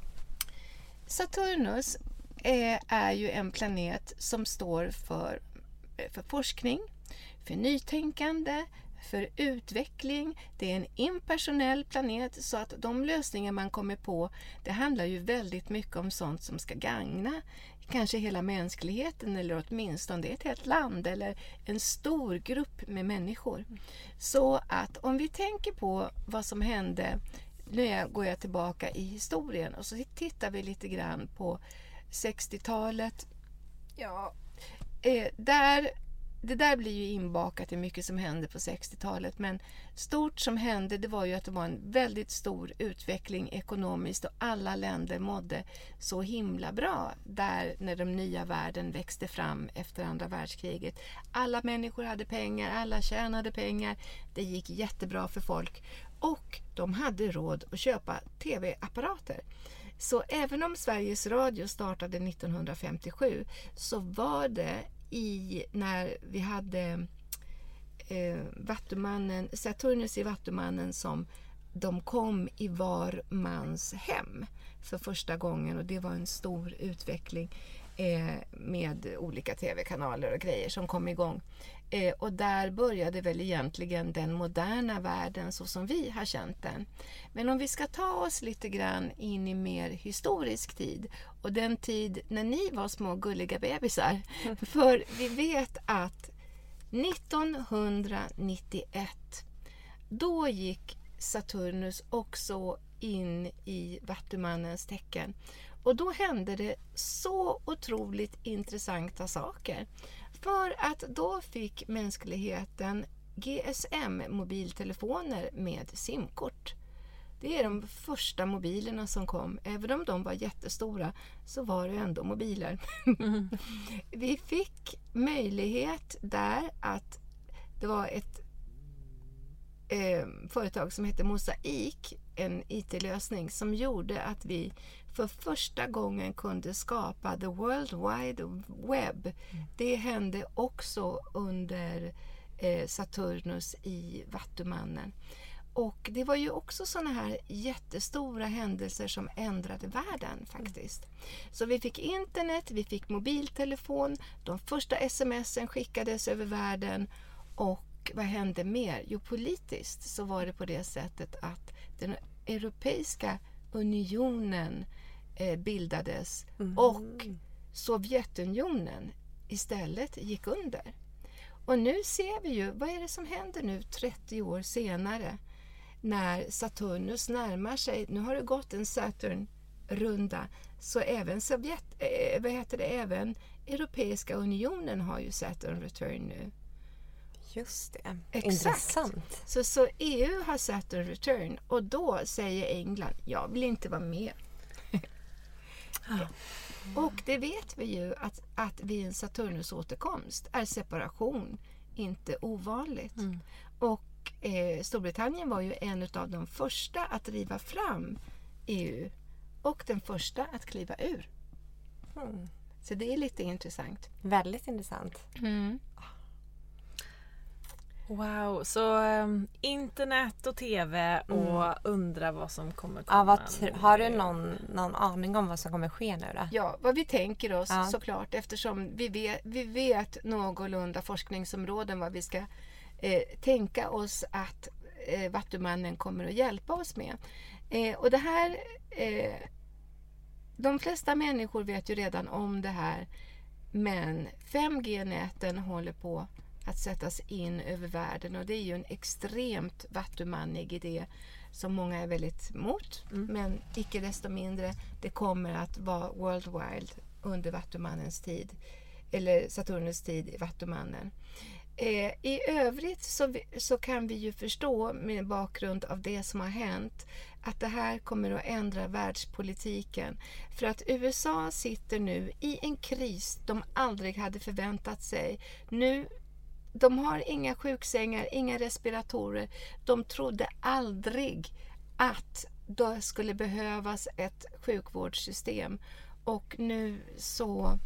Saturnus är ju en planet som står för forskning, för nytänkande, för utveckling. Det är en impersonell planet, så att de lösningar man kommer på, det handlar ju väldigt mycket om sånt som ska gagna kanske hela mänskligheten, eller åtminstone ett helt land eller en stor grupp med människor. Så att om vi tänker på vad som hände, nu går jag tillbaka i historien och så tittar vi lite grann på 60-talet. Ja, det där blir ju inbakat i mycket som hände på 60-talet, men stort som hände, det var ju att det var en väldigt stor utveckling ekonomiskt och alla länder mådde så himla bra där när den nya världen växte fram efter andra världskriget. Alla människor hade pengar, alla tjänade pengar, det gick jättebra för folk och de hade råd att köpa tv-apparater. Så även om Sveriges Radio startade 1957 så var det när vi hade Vattumannen, Saturnus i Vattumannen, som de kom i var mans hem för första gången, och det var en stor utveckling med olika tv-kanaler och grejer som kom igång. Och där började väl egentligen den moderna världen så som vi har känt den. Men om vi ska ta oss lite grann in i mer historisk tid och den tid när ni var små gulliga bebisar. För vi vet att 1991 då gick Saturnus också in i Vattumannens tecken. Och då hände det så otroligt intressanta saker. För att då fick mänskligheten GSM-mobiltelefoner med simkort. Det är de första mobilerna som kom. Även om de var jättestora så var det ändå mobiler. Vi fick möjlighet där att det var ett företag som hette Mosaik, en IT-lösning som gjorde att vi för första gången kunde skapa the World Wide Web. Det hände också under Saturnus i Vattumannen. Och det var ju också såna här jättestora händelser som ändrade världen faktiskt. Så vi fick internet, vi fick mobiltelefon, de första sms'en skickades över världen. Och vad hände mer? Jo, politiskt så var det på det sättet att den Europeiska unionen bildades och Sovjetunionen istället gick under. Och nu ser vi ju, vad är det som händer nu 30 år senare när Saturnus närmar sig? Nu har det gått en Saturn-runda, så även även Europeiska unionen har ju Saturn return nu. Just det. Exakt. Intressant. Så EU har Saturn return och då säger England, jag vill inte vara med. Och det vet vi ju att vid en Saturnus återkomst är separation inte ovanligt. Och Storbritannien var ju en av de första att driva fram EU och den första att kliva ur. Så det är lite intressant. Väldigt intressant. Wow, så internet och tv och undra vad som kommer komma. Har du någon aning om vad som kommer ske nu då? Ja, vad vi tänker oss såklart, eftersom vi vet någorlunda forskningsområden vad vi ska tänka oss att Vattumannen kommer att hjälpa oss med. Och det här, de flesta människor vet ju redan om det här, men 5G-näten håller på att sättas in över världen och det är ju en extremt vattumannig idé som många är väldigt emot, men icke desto mindre det kommer att vara worldwide under Vattumannens tid eller Saturnus tid i Vattumannen. I övrigt så kan vi ju förstå med bakgrund av det som har hänt att det här kommer att ändra världspolitiken. För att USA sitter nu i en kris de aldrig hade förväntat sig. Nu, de har inga sjuksängar, inga respiratorer. De trodde aldrig att det skulle behövas ett sjukvårdssystem. Och nu så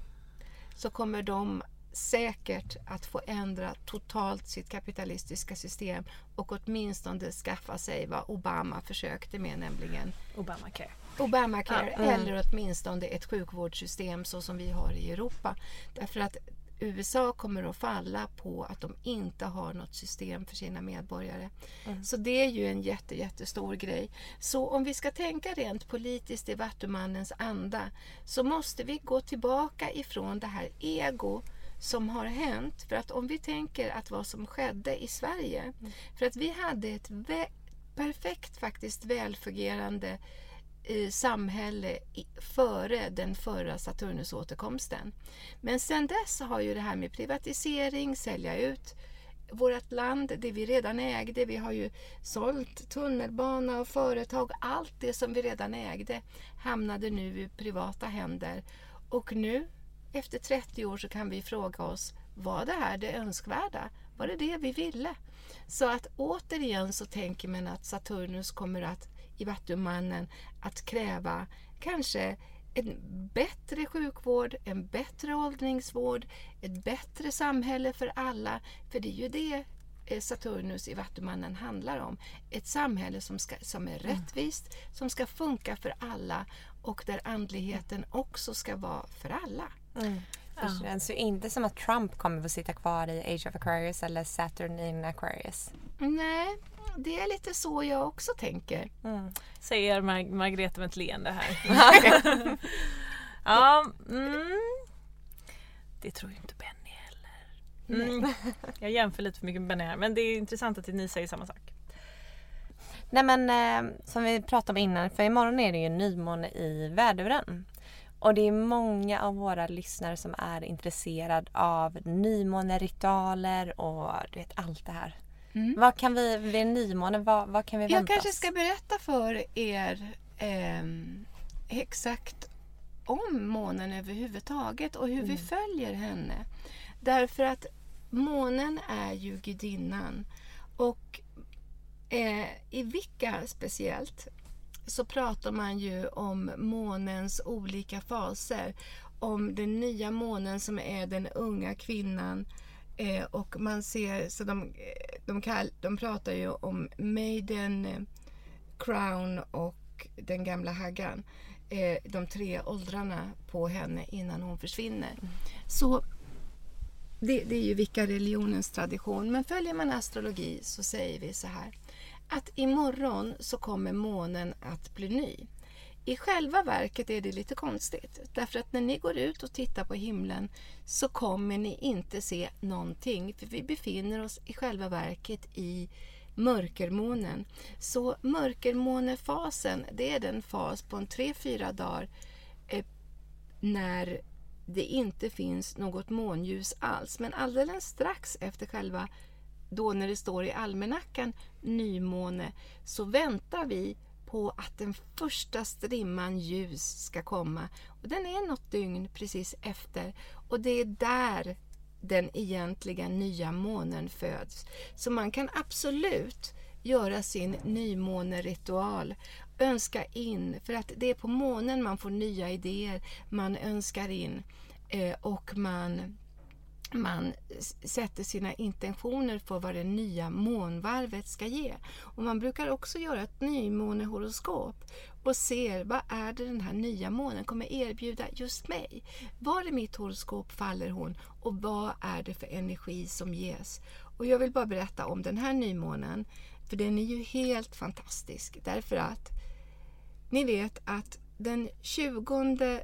kommer de säkert att få ändra totalt sitt kapitalistiska system och åtminstone skaffa sig vad Obama försökte med, nämligen Obamacare eller åtminstone ett sjukvårdssystem så som vi har i Europa. Därför att USA kommer att falla på att de inte har något system för sina medborgare. Så det är ju en jättestor grej. Så om vi ska tänka rent politiskt i Vattumannens anda så måste vi gå tillbaka ifrån det här ego som har hänt. För att om vi tänker att vad som skedde i Sverige, för att vi hade ett perfekt faktiskt välfungerande samhälle före den förra Saturnus-återkomsten. Men sen dess har ju det här med privatisering, sälja ut vårt land, det vi redan ägde, vi har ju sålt tunnelbana och företag, allt det som vi redan ägde hamnade nu i privata händer. Och nu efter 30 år så kan vi fråga oss, var det här det önskvärda? Var det det vi ville? Så att återigen så tänker man att Saturnus kommer att i Vattumannen att kräva kanske en bättre sjukvård, en bättre åldringsvård, ett bättre samhälle för alla. För det är ju det Saturnus i Vattumannen handlar om. Ett samhälle som är rättvist, som ska funka för alla och där andligheten också ska vara för alla. Det känns ju inte som att Trump kommer att sitta kvar i Age of Aquarius eller Saturn in Aquarius. Nej, det är lite så jag också tänker. Säger Margareta med ett leende här. Det tror ju inte Benny heller. Jag jämför lite för mycket med Benny här, men det är intressant att ni säger samma sak. Nej men som vi pratade om innan, för imorgon är det ju nymåne i väduren. Och det är många av våra lyssnare som är intresserade av nymåneritualer och du vet allt det här. Vad kan vi vid nymåne, vad kan vi vänta Jag kanske oss? ska berätta för er exakt om månen överhuvudtaget och hur vi följer henne. Därför att månen är ju gudinnan och i Wicca speciellt så pratar man ju om månens olika faser. Om den nya månen som är den unga kvinnan och man ser, så de pratar ju om Maiden, Crown och den gamla Haggan. De 3 åldrarna på henne innan hon försvinner. Så det är ju Wicca-religionens tradition. Men följer man astrologi så säger vi så här. Att imorgon så kommer månen att bli ny. I själva verket är det lite konstigt. Därför att när ni går ut och tittar på himlen så kommer ni inte se någonting. För vi befinner oss i själva verket i mörkermånen. Så mörkermånefasen, det är den fas på 3-4 dagar när det inte finns något månljus alls. Men alldeles strax efter själva, då när det står i almanackan nymåne, så väntar vi på att den första strimman ljus ska komma. Och den är något dygn precis efter. Och det är där den egentliga nya månen föds. Så man kan absolut göra sin nymåneritual. Önska in, för att det är på månen man får nya idéer. Man önskar in och man sätter sina intentioner för vad det nya månvarvet ska ge. Och man brukar också göra ett nymånehoroskop och ser vad är det den här nya månen kommer erbjuda just mig. Var i mitt horoskop faller hon och vad är det för energi som ges. Och jag vill bara berätta om den här nymånen, för den är ju helt fantastisk. Därför att ni vet att den 20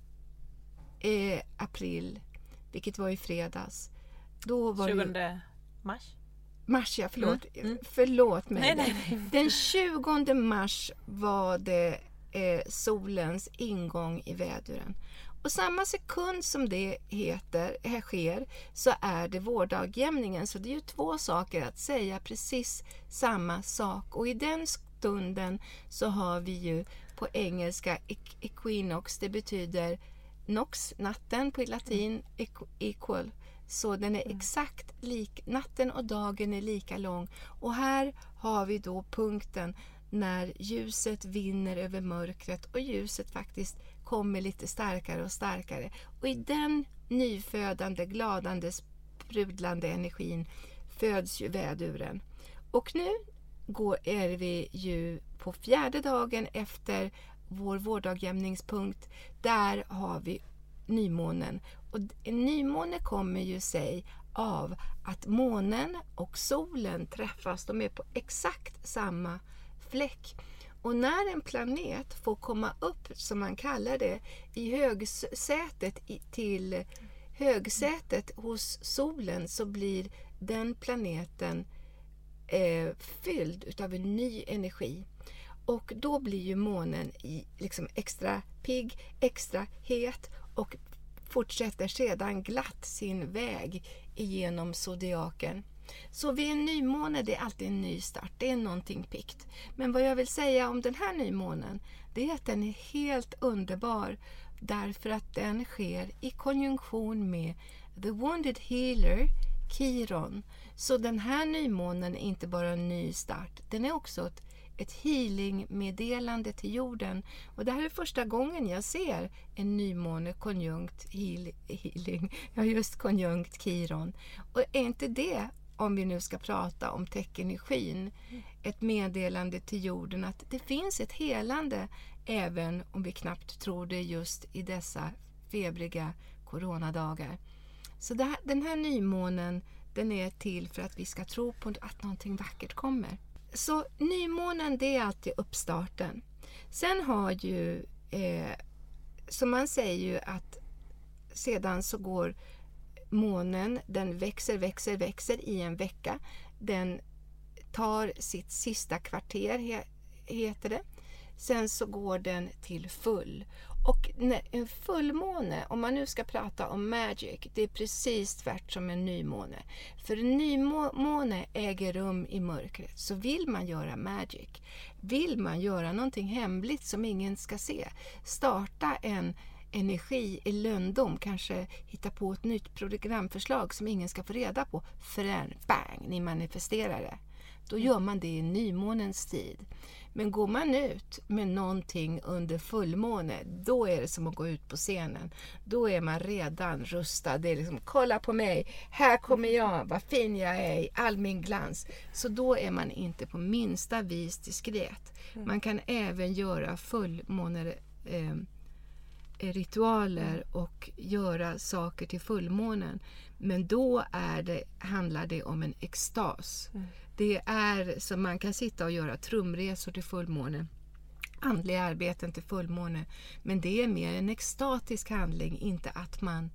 april, vilket var i fredags. Då var 20 mars? Mars, ja, förlåt. Förlåt mig. Nej. Den 20 mars var det solens ingång i väduren. Och samma sekund som det sker så är det vårdagjämningen. Så det är ju 2 saker att säga precis samma sak. Och i den stunden så har vi ju på engelska equinox. Det betyder nox, natten på latin, equal. Så den är exakt lik, natten och dagen är lika lång. Och här har vi då punkten när ljuset vinner över mörkret och ljuset faktiskt kommer lite starkare och starkare. Och i den nyfödande, gladande, sprudlande energin föds ju väduren. Och nu är vi ju på 4:e dagen efter vår vårdagjämningspunkt. Där har vi nymånen. Och en nymåne kommer ju sig av att månen och solen träffas. De är på exakt samma fläck. Och när en planet får komma upp, som man kallar det, i högsätet till högsätet hos solen, så blir den planeten fylld utav en ny energi. Och då blir ju månen liksom extra pigg, extra het och fortsätter sedan glatt sin väg igenom zodiaken. Så vid en nymåne, det är alltid en ny start, det är någonting piggt. Men vad jag vill säga om den här nymånen, det är att den är helt underbar därför att den sker i konjunktion med The Wounded Healer, Chiron. Så den här nymånen är inte bara en ny start, den är också ett healing-meddelande till jorden. Och det här är första gången jag ser en nymåne konjunkt healing. Ja, just konjunkt Chiron. Och är inte det, om vi nu ska prata om teckenergin, ett meddelande till jorden att det finns ett helande, även om vi knappt tror det just i dessa febriga coronadagar. Så den här nymånen, den är till för att vi ska tro på att någonting vackert kommer. Så nymånen, det är alltid uppstarten. Sen har ju, som man säger ju att sedan så går månen, den växer i en vecka. Den tar sitt sista kvarter, heter det. Sen så går den till full. Och en fullmåne, om man nu ska prata om magic, det är precis tvärt som en nymåne. För en nymåne äger rum i mörkret. Så vill man göra magic, vill man göra någonting hemligt som ingen ska se, starta en energi i löndom, kanske hitta på ett nytt programförslag som ingen ska få reda på förrän bang, ni manifesterar det. Då gör man det i nymånens tid. Men går man ut med någonting under fullmåne, då är det som att gå ut på scenen. Då är man redan rustad. Det är liksom, kolla på mig, här kommer jag, vad fin jag är i all min glans. Så då är man inte på minsta vis diskret. Man kan även göra fullmåne ritualer och göra saker till fullmånen. Men då handlar det om en extas. Det är som man kan sitta och göra trumresor till fullmåne, andliga arbeten till fullmåne. Men det är mer en extatisk handling, inte att man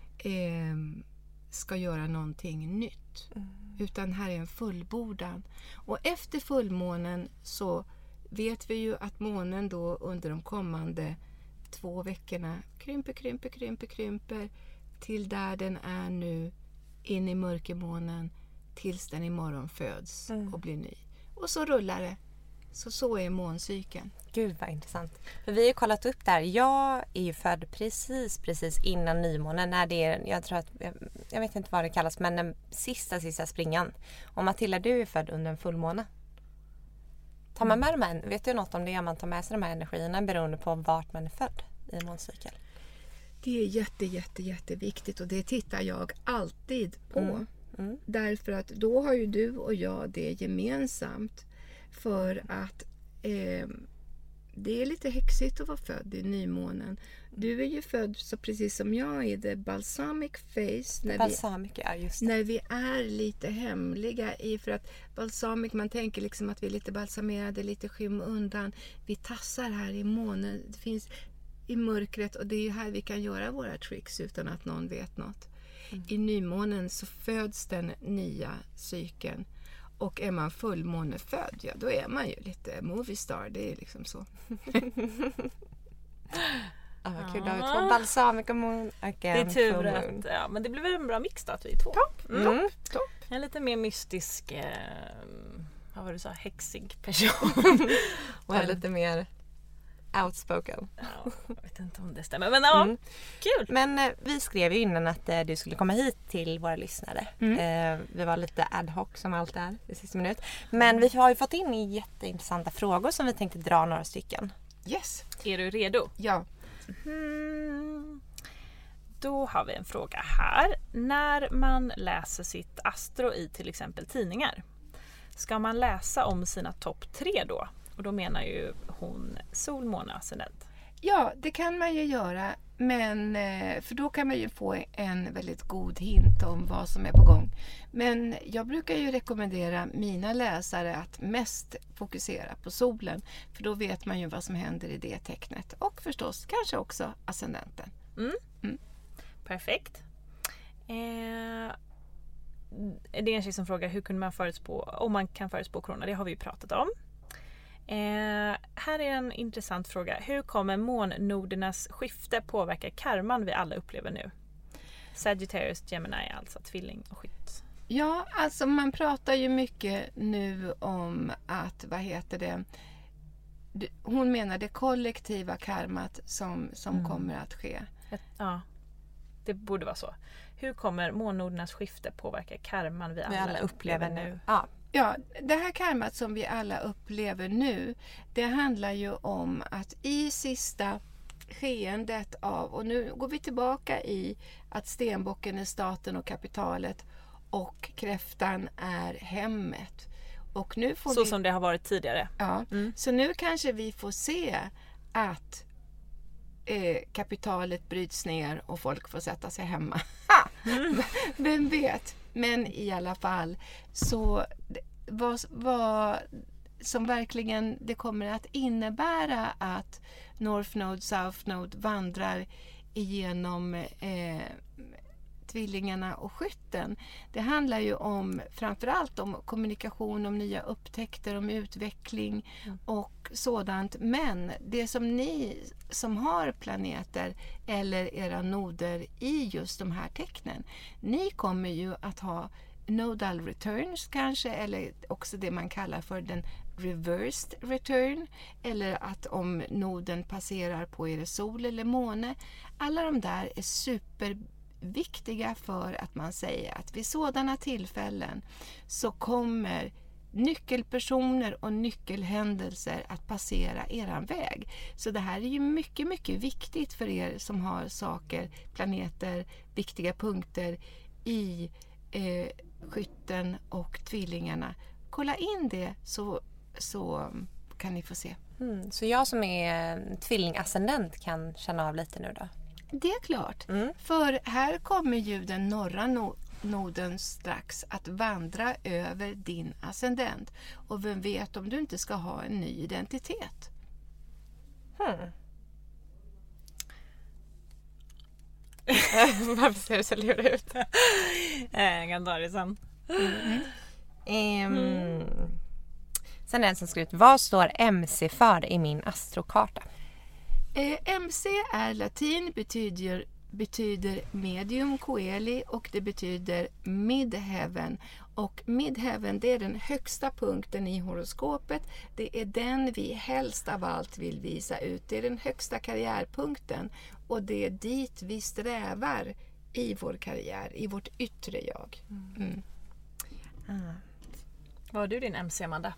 ska göra någonting nytt. Utan här är en fullbordan. Och efter fullmånen så vet vi ju att månen då under de kommande 2 veckorna krymper till där den är nu in i mörkermånen tills den imorgon föds och blir ny. Och så rullar det. Så är måncykeln. Gud vad intressant. För vi har kollat upp där. Jag är ju född precis innan nymånen. När det är, jag vet inte vad det kallas, men den sista springan. Och Matilda, du är född under en fullmåne. Tar man med de här, vet du något om det? Man tar med sig de här energierna beroende på vart man är född i en måncykel. Det är jätteviktigt och det tittar jag alltid på. Därför att då har ju du och jag det gemensamt. För att det är lite häxigt att vara född i nymånen. Du är ju född så precis som jag i the balsamic phase. När vi är lite hemliga för att balsamic, man tänker liksom att vi är lite balsamerade, lite skymundan. Vi tassar här i månen. Det finns i mörkret och det är ju här vi kan göra våra tricks utan att någon vet något. I nymånen så föds den nya cykeln. Och är man fullmånefödd, ja då är man ju lite movie star, det är liksom så. Kul, då har vi 2 balsamic och moon. Det är tur att, ja, men det blir väl en bra mix då att vi är 2. Topp. En lite mer mystisk, vad var det så, häxig person. Och lite mer outspoken. Ja, jag vet inte om det stämmer, men ja, kul. Men vi skrev ju innan att du skulle komma hit till våra lyssnare. Vi var lite ad hoc som allt är i sista minut. Men vi har ju fått in jätteintressanta frågor som vi tänkte dra några stycken. Yes. Är du redo? Ja. Då har vi en fråga här. När man läser sitt astro i till exempel tidningar, ska man läsa om sina topp 3 då? Och då menar ju hon sol, måne, ascendent. Ja, det kan man ju göra. Men, för då kan man ju få en väldigt god hint om vad som är på gång. Men jag brukar ju rekommendera mina läsare att mest fokusera på solen. För då vet man ju vad som händer i det tecknet. Och förstås kanske också ascendenten. Perfekt. Det är en tjej som frågar hur kunde man förutspå, om man kan förutspå corona. Det har vi ju pratat om. Här är en intressant fråga. Hur kommer månnodernas skifte påverka karman vi alla upplever nu? Sagittarius, Gemini, alltså tvilling och skytt. Ja, alltså man pratar ju mycket nu om att, hon menar det kollektiva karmat som kommer att ske. Ja, det borde vara så. Hur kommer månnodernas skifte påverka karman vi alla upplever nu? Ja, det här karmat som vi alla upplever nu, det handlar ju om att i sista skeendet av, och nu går vi tillbaka i att stenbocken är staten och kapitalet och kräftan är hemmet. Och nu får som det har varit tidigare. Ja, så nu kanske vi får se att kapitalet bryts ner och folk får sätta sig hemma. Vem vet? Men i alla fall så vad som verkligen det kommer att innebära att North Node, South Node vandrar igenom tvillingarna och skytten. Det handlar ju om framförallt om kommunikation, om nya upptäckter, om utveckling och sådant. Men det som ni som har planeter eller era noder i just de här tecknen, ni kommer ju att ha nodal returns kanske, eller också det man kallar för den reversed return, eller att om noden passerar på er sol eller måne. Alla de där är superviktiga för att man säger att vid sådana tillfällen så kommer nyckelpersoner och nyckelhändelser att passera eran väg. Så det här är ju mycket, mycket viktigt för er som har saker, planeter, viktiga punkter i skytten och tvillingarna. Kolla in det så kan ni få se. Så jag som är tvillingascendent kan känna av lite nu då? Det är klart. För här kommer ju den norra noden strax att vandra över din ascendent. Och vem vet om du inte ska ha en ny identitet? Varför ser du så lurig ut? Jag kan ta det sen. Sen är det en som skrivit, vad står MC för i min astrokarta? MC är latin, betyder medium coeli och det betyder midheaven. Och midheaven, det är den högsta punkten i horoskopet. Det är den vi helst av allt vill visa ut. Det är den högsta karriärpunkten och det är dit vi strävar i vår karriär, i vårt yttre jag. Vad har du din MC, Amanda?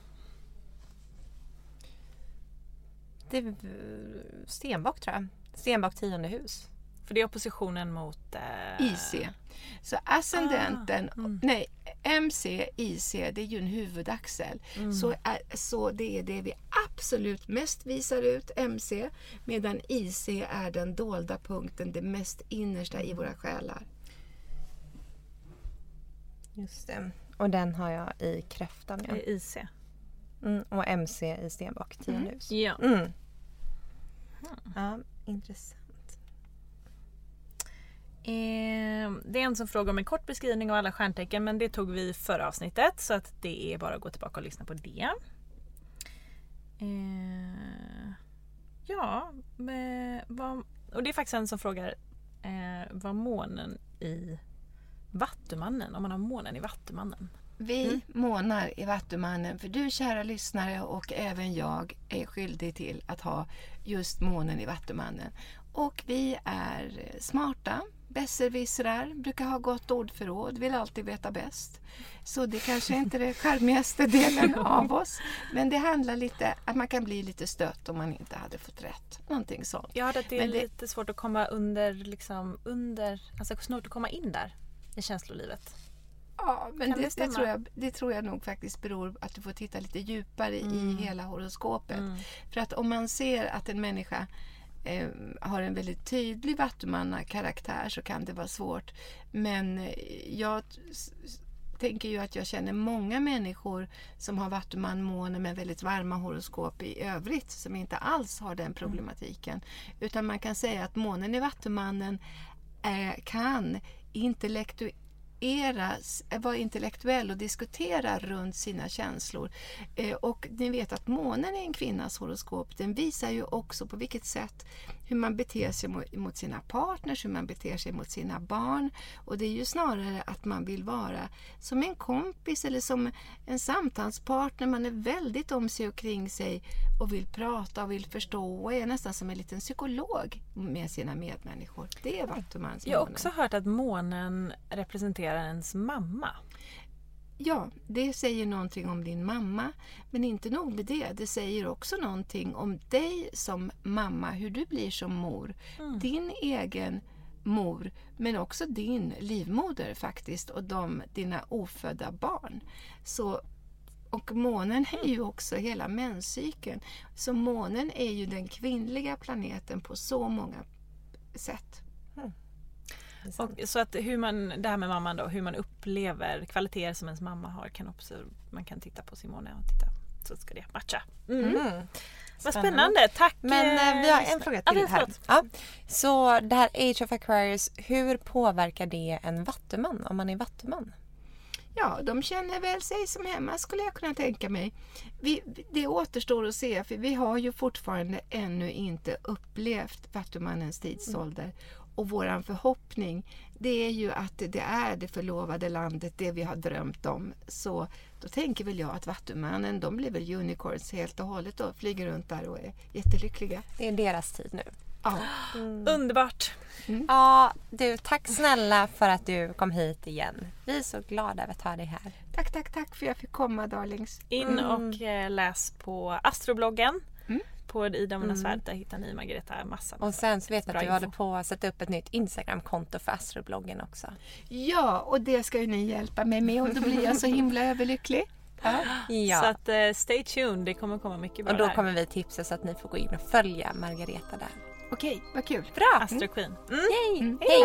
Det är Stenbock tror jag. Stenbock 10:e hus. För det är oppositionen mot IC. Så ascendenten, MC, IC, det är ju en huvudaxel. Så det är det vi absolut mest visar ut, MC, medan IC är den dolda punkten, det mest innersta i våra själar. Just det. Och den har jag i kräftan. Ja. i IC. Och MC i Stenbock 10:e hus. Ja. Ja, intressant. Det är en som frågar om en kort beskrivning av alla stjärntecken, men det tog vi i förra avsnittet, så att det är bara att gå tillbaka och lyssna på det. Och det är faktiskt en som frågar vad månen i Vattumannen, om man har månen i Vattumannen. Vi månar i Vattumannen, för du kära lyssnare och även jag är skyldig till att ha just månen i Vattumannen. Och vi är smarta, besserwissrar, brukar ha gott ordförråd, vill alltid veta bäst. Så det kanske inte är den charmigaste delen av oss. Men det handlar lite att man kan bli lite stött om man inte hade fått rätt. Någonting sånt. Ja, att det är lite svårt att komma alltså svårt att komma in där i känslolivet. Ja, men det tror jag nog faktiskt beror att du får titta lite djupare i hela horoskopet. För att om man ser att en människa har en väldigt tydlig vattumanna-karaktär så kan det vara svårt. Men jag tänker ju att jag känner många människor som har vattuman-måne med väldigt varma horoskop i övrigt som inte alls har den problematiken. Utan man kan säga att månen i vattumannen kan vara intellektuell och diskutera runt sina känslor. Och ni vet att månen är en kvinnas horoskop. Den visar ju också på vilket sätt hur man beter sig mot sina partners, hur man beter sig mot sina barn. Och det är ju snarare att man vill vara som en kompis eller som en samtalspartner. Man är väldigt om sig och kring sig och vill prata och vill förstå och är nästan som en liten psykolog med sina medmänniskor. Det är Vattumans månen. Jag har också hört att månen representerar ens mamma. Ja, det säger någonting om din mamma, men inte nog med det. Det säger också någonting om dig som mamma, hur du blir som mor. Din egen mor, men också din livmoder faktiskt och dina ofödda barn. Och månen är ju också hela menscykeln. Så månen är ju den kvinnliga planeten på så många sätt. Och så att det här med mamman då, hur man upplever kvaliteter som ens mamma har, man kan titta på sin måne och titta, så ska det matcha. Vad spännande, tack. Men vi har en fråga till här. Ja. Så det här Age of Aquarius, hur påverkar det en vattuman om man är vattuman? Ja, de känner väl sig som hemma, skulle jag kunna tänka mig. Det återstår att se, för vi har ju fortfarande ännu inte upplevt vattumannens tidsålder. Och våran förhoppning, det är ju att det är det förlovade landet, det vi har drömt om. Så då tänker väl jag att vattumannen, de blir väl unicorns helt och hållet och flyger runt där och är jättelyckliga. Det är deras tid nu. Ja. Underbart. Ja, du, tack snälla för att du kom hit igen. Vi är så glada över att ha dig här. Tack för att jag fick komma, darlings. In och läs på astrobloggen. På I Damernas Värld, där hittar ni Margareta massa. Och sen så vet jag att du håller på att sätta upp ett nytt Instagram-konto för astrobloggen också. Ja, och det ska ju ni hjälpa mig med och då blir jag så himla överlycklig. Ja. Så att stay tuned, det kommer komma mycket bra. Och då där. kommer vi tipsa så att ni får gå in och följa Margareta där. Okej, vad kul. Bra! Astro Queen. Hej!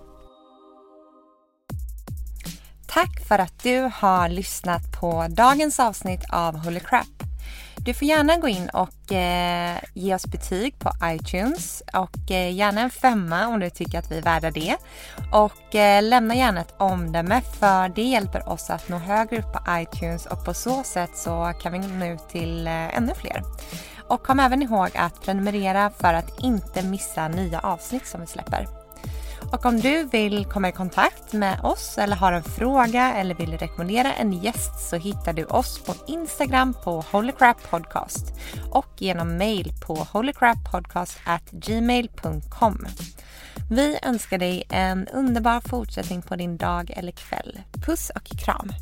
Tack för att du har lyssnat på dagens avsnitt av Holy Crap. Du får gärna gå in och ge oss betyg på iTunes och gärna en 5 om du tycker att vi är värda det. Och lämna gärna ett omdöme, för det hjälper oss att nå högre upp på iTunes och på så sätt så kan vi nå ut till ännu fler. Och kom även ihåg att prenumerera för att inte missa nya avsnitt som vi släpper. Och om du vill komma i kontakt med oss eller har en fråga eller vill rekommendera en gäst så hittar du oss på Instagram på Holy Crap Podcast och genom mail på holycrappodcast@gmail.com. Vi önskar dig en underbar fortsättning på din dag eller kväll. Puss och kram!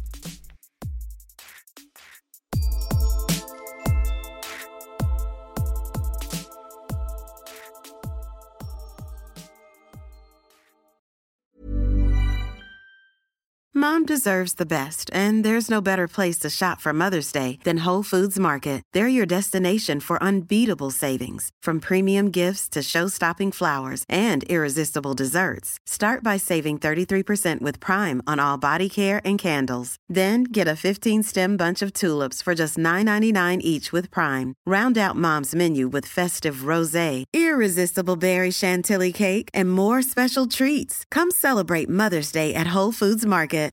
Mom deserves the best, and there's no better place to shop for Mother's Day than Whole Foods Market. They're your destination for unbeatable savings, from premium gifts to show-stopping flowers and irresistible desserts. Start by saving 33% with Prime on all body care and candles. Then get a 15-stem bunch of tulips for just $9.99 each with Prime. Round out Mom's menu with festive rosé, irresistible berry chantilly cake, and more special treats. Come celebrate Mother's Day at Whole Foods Market.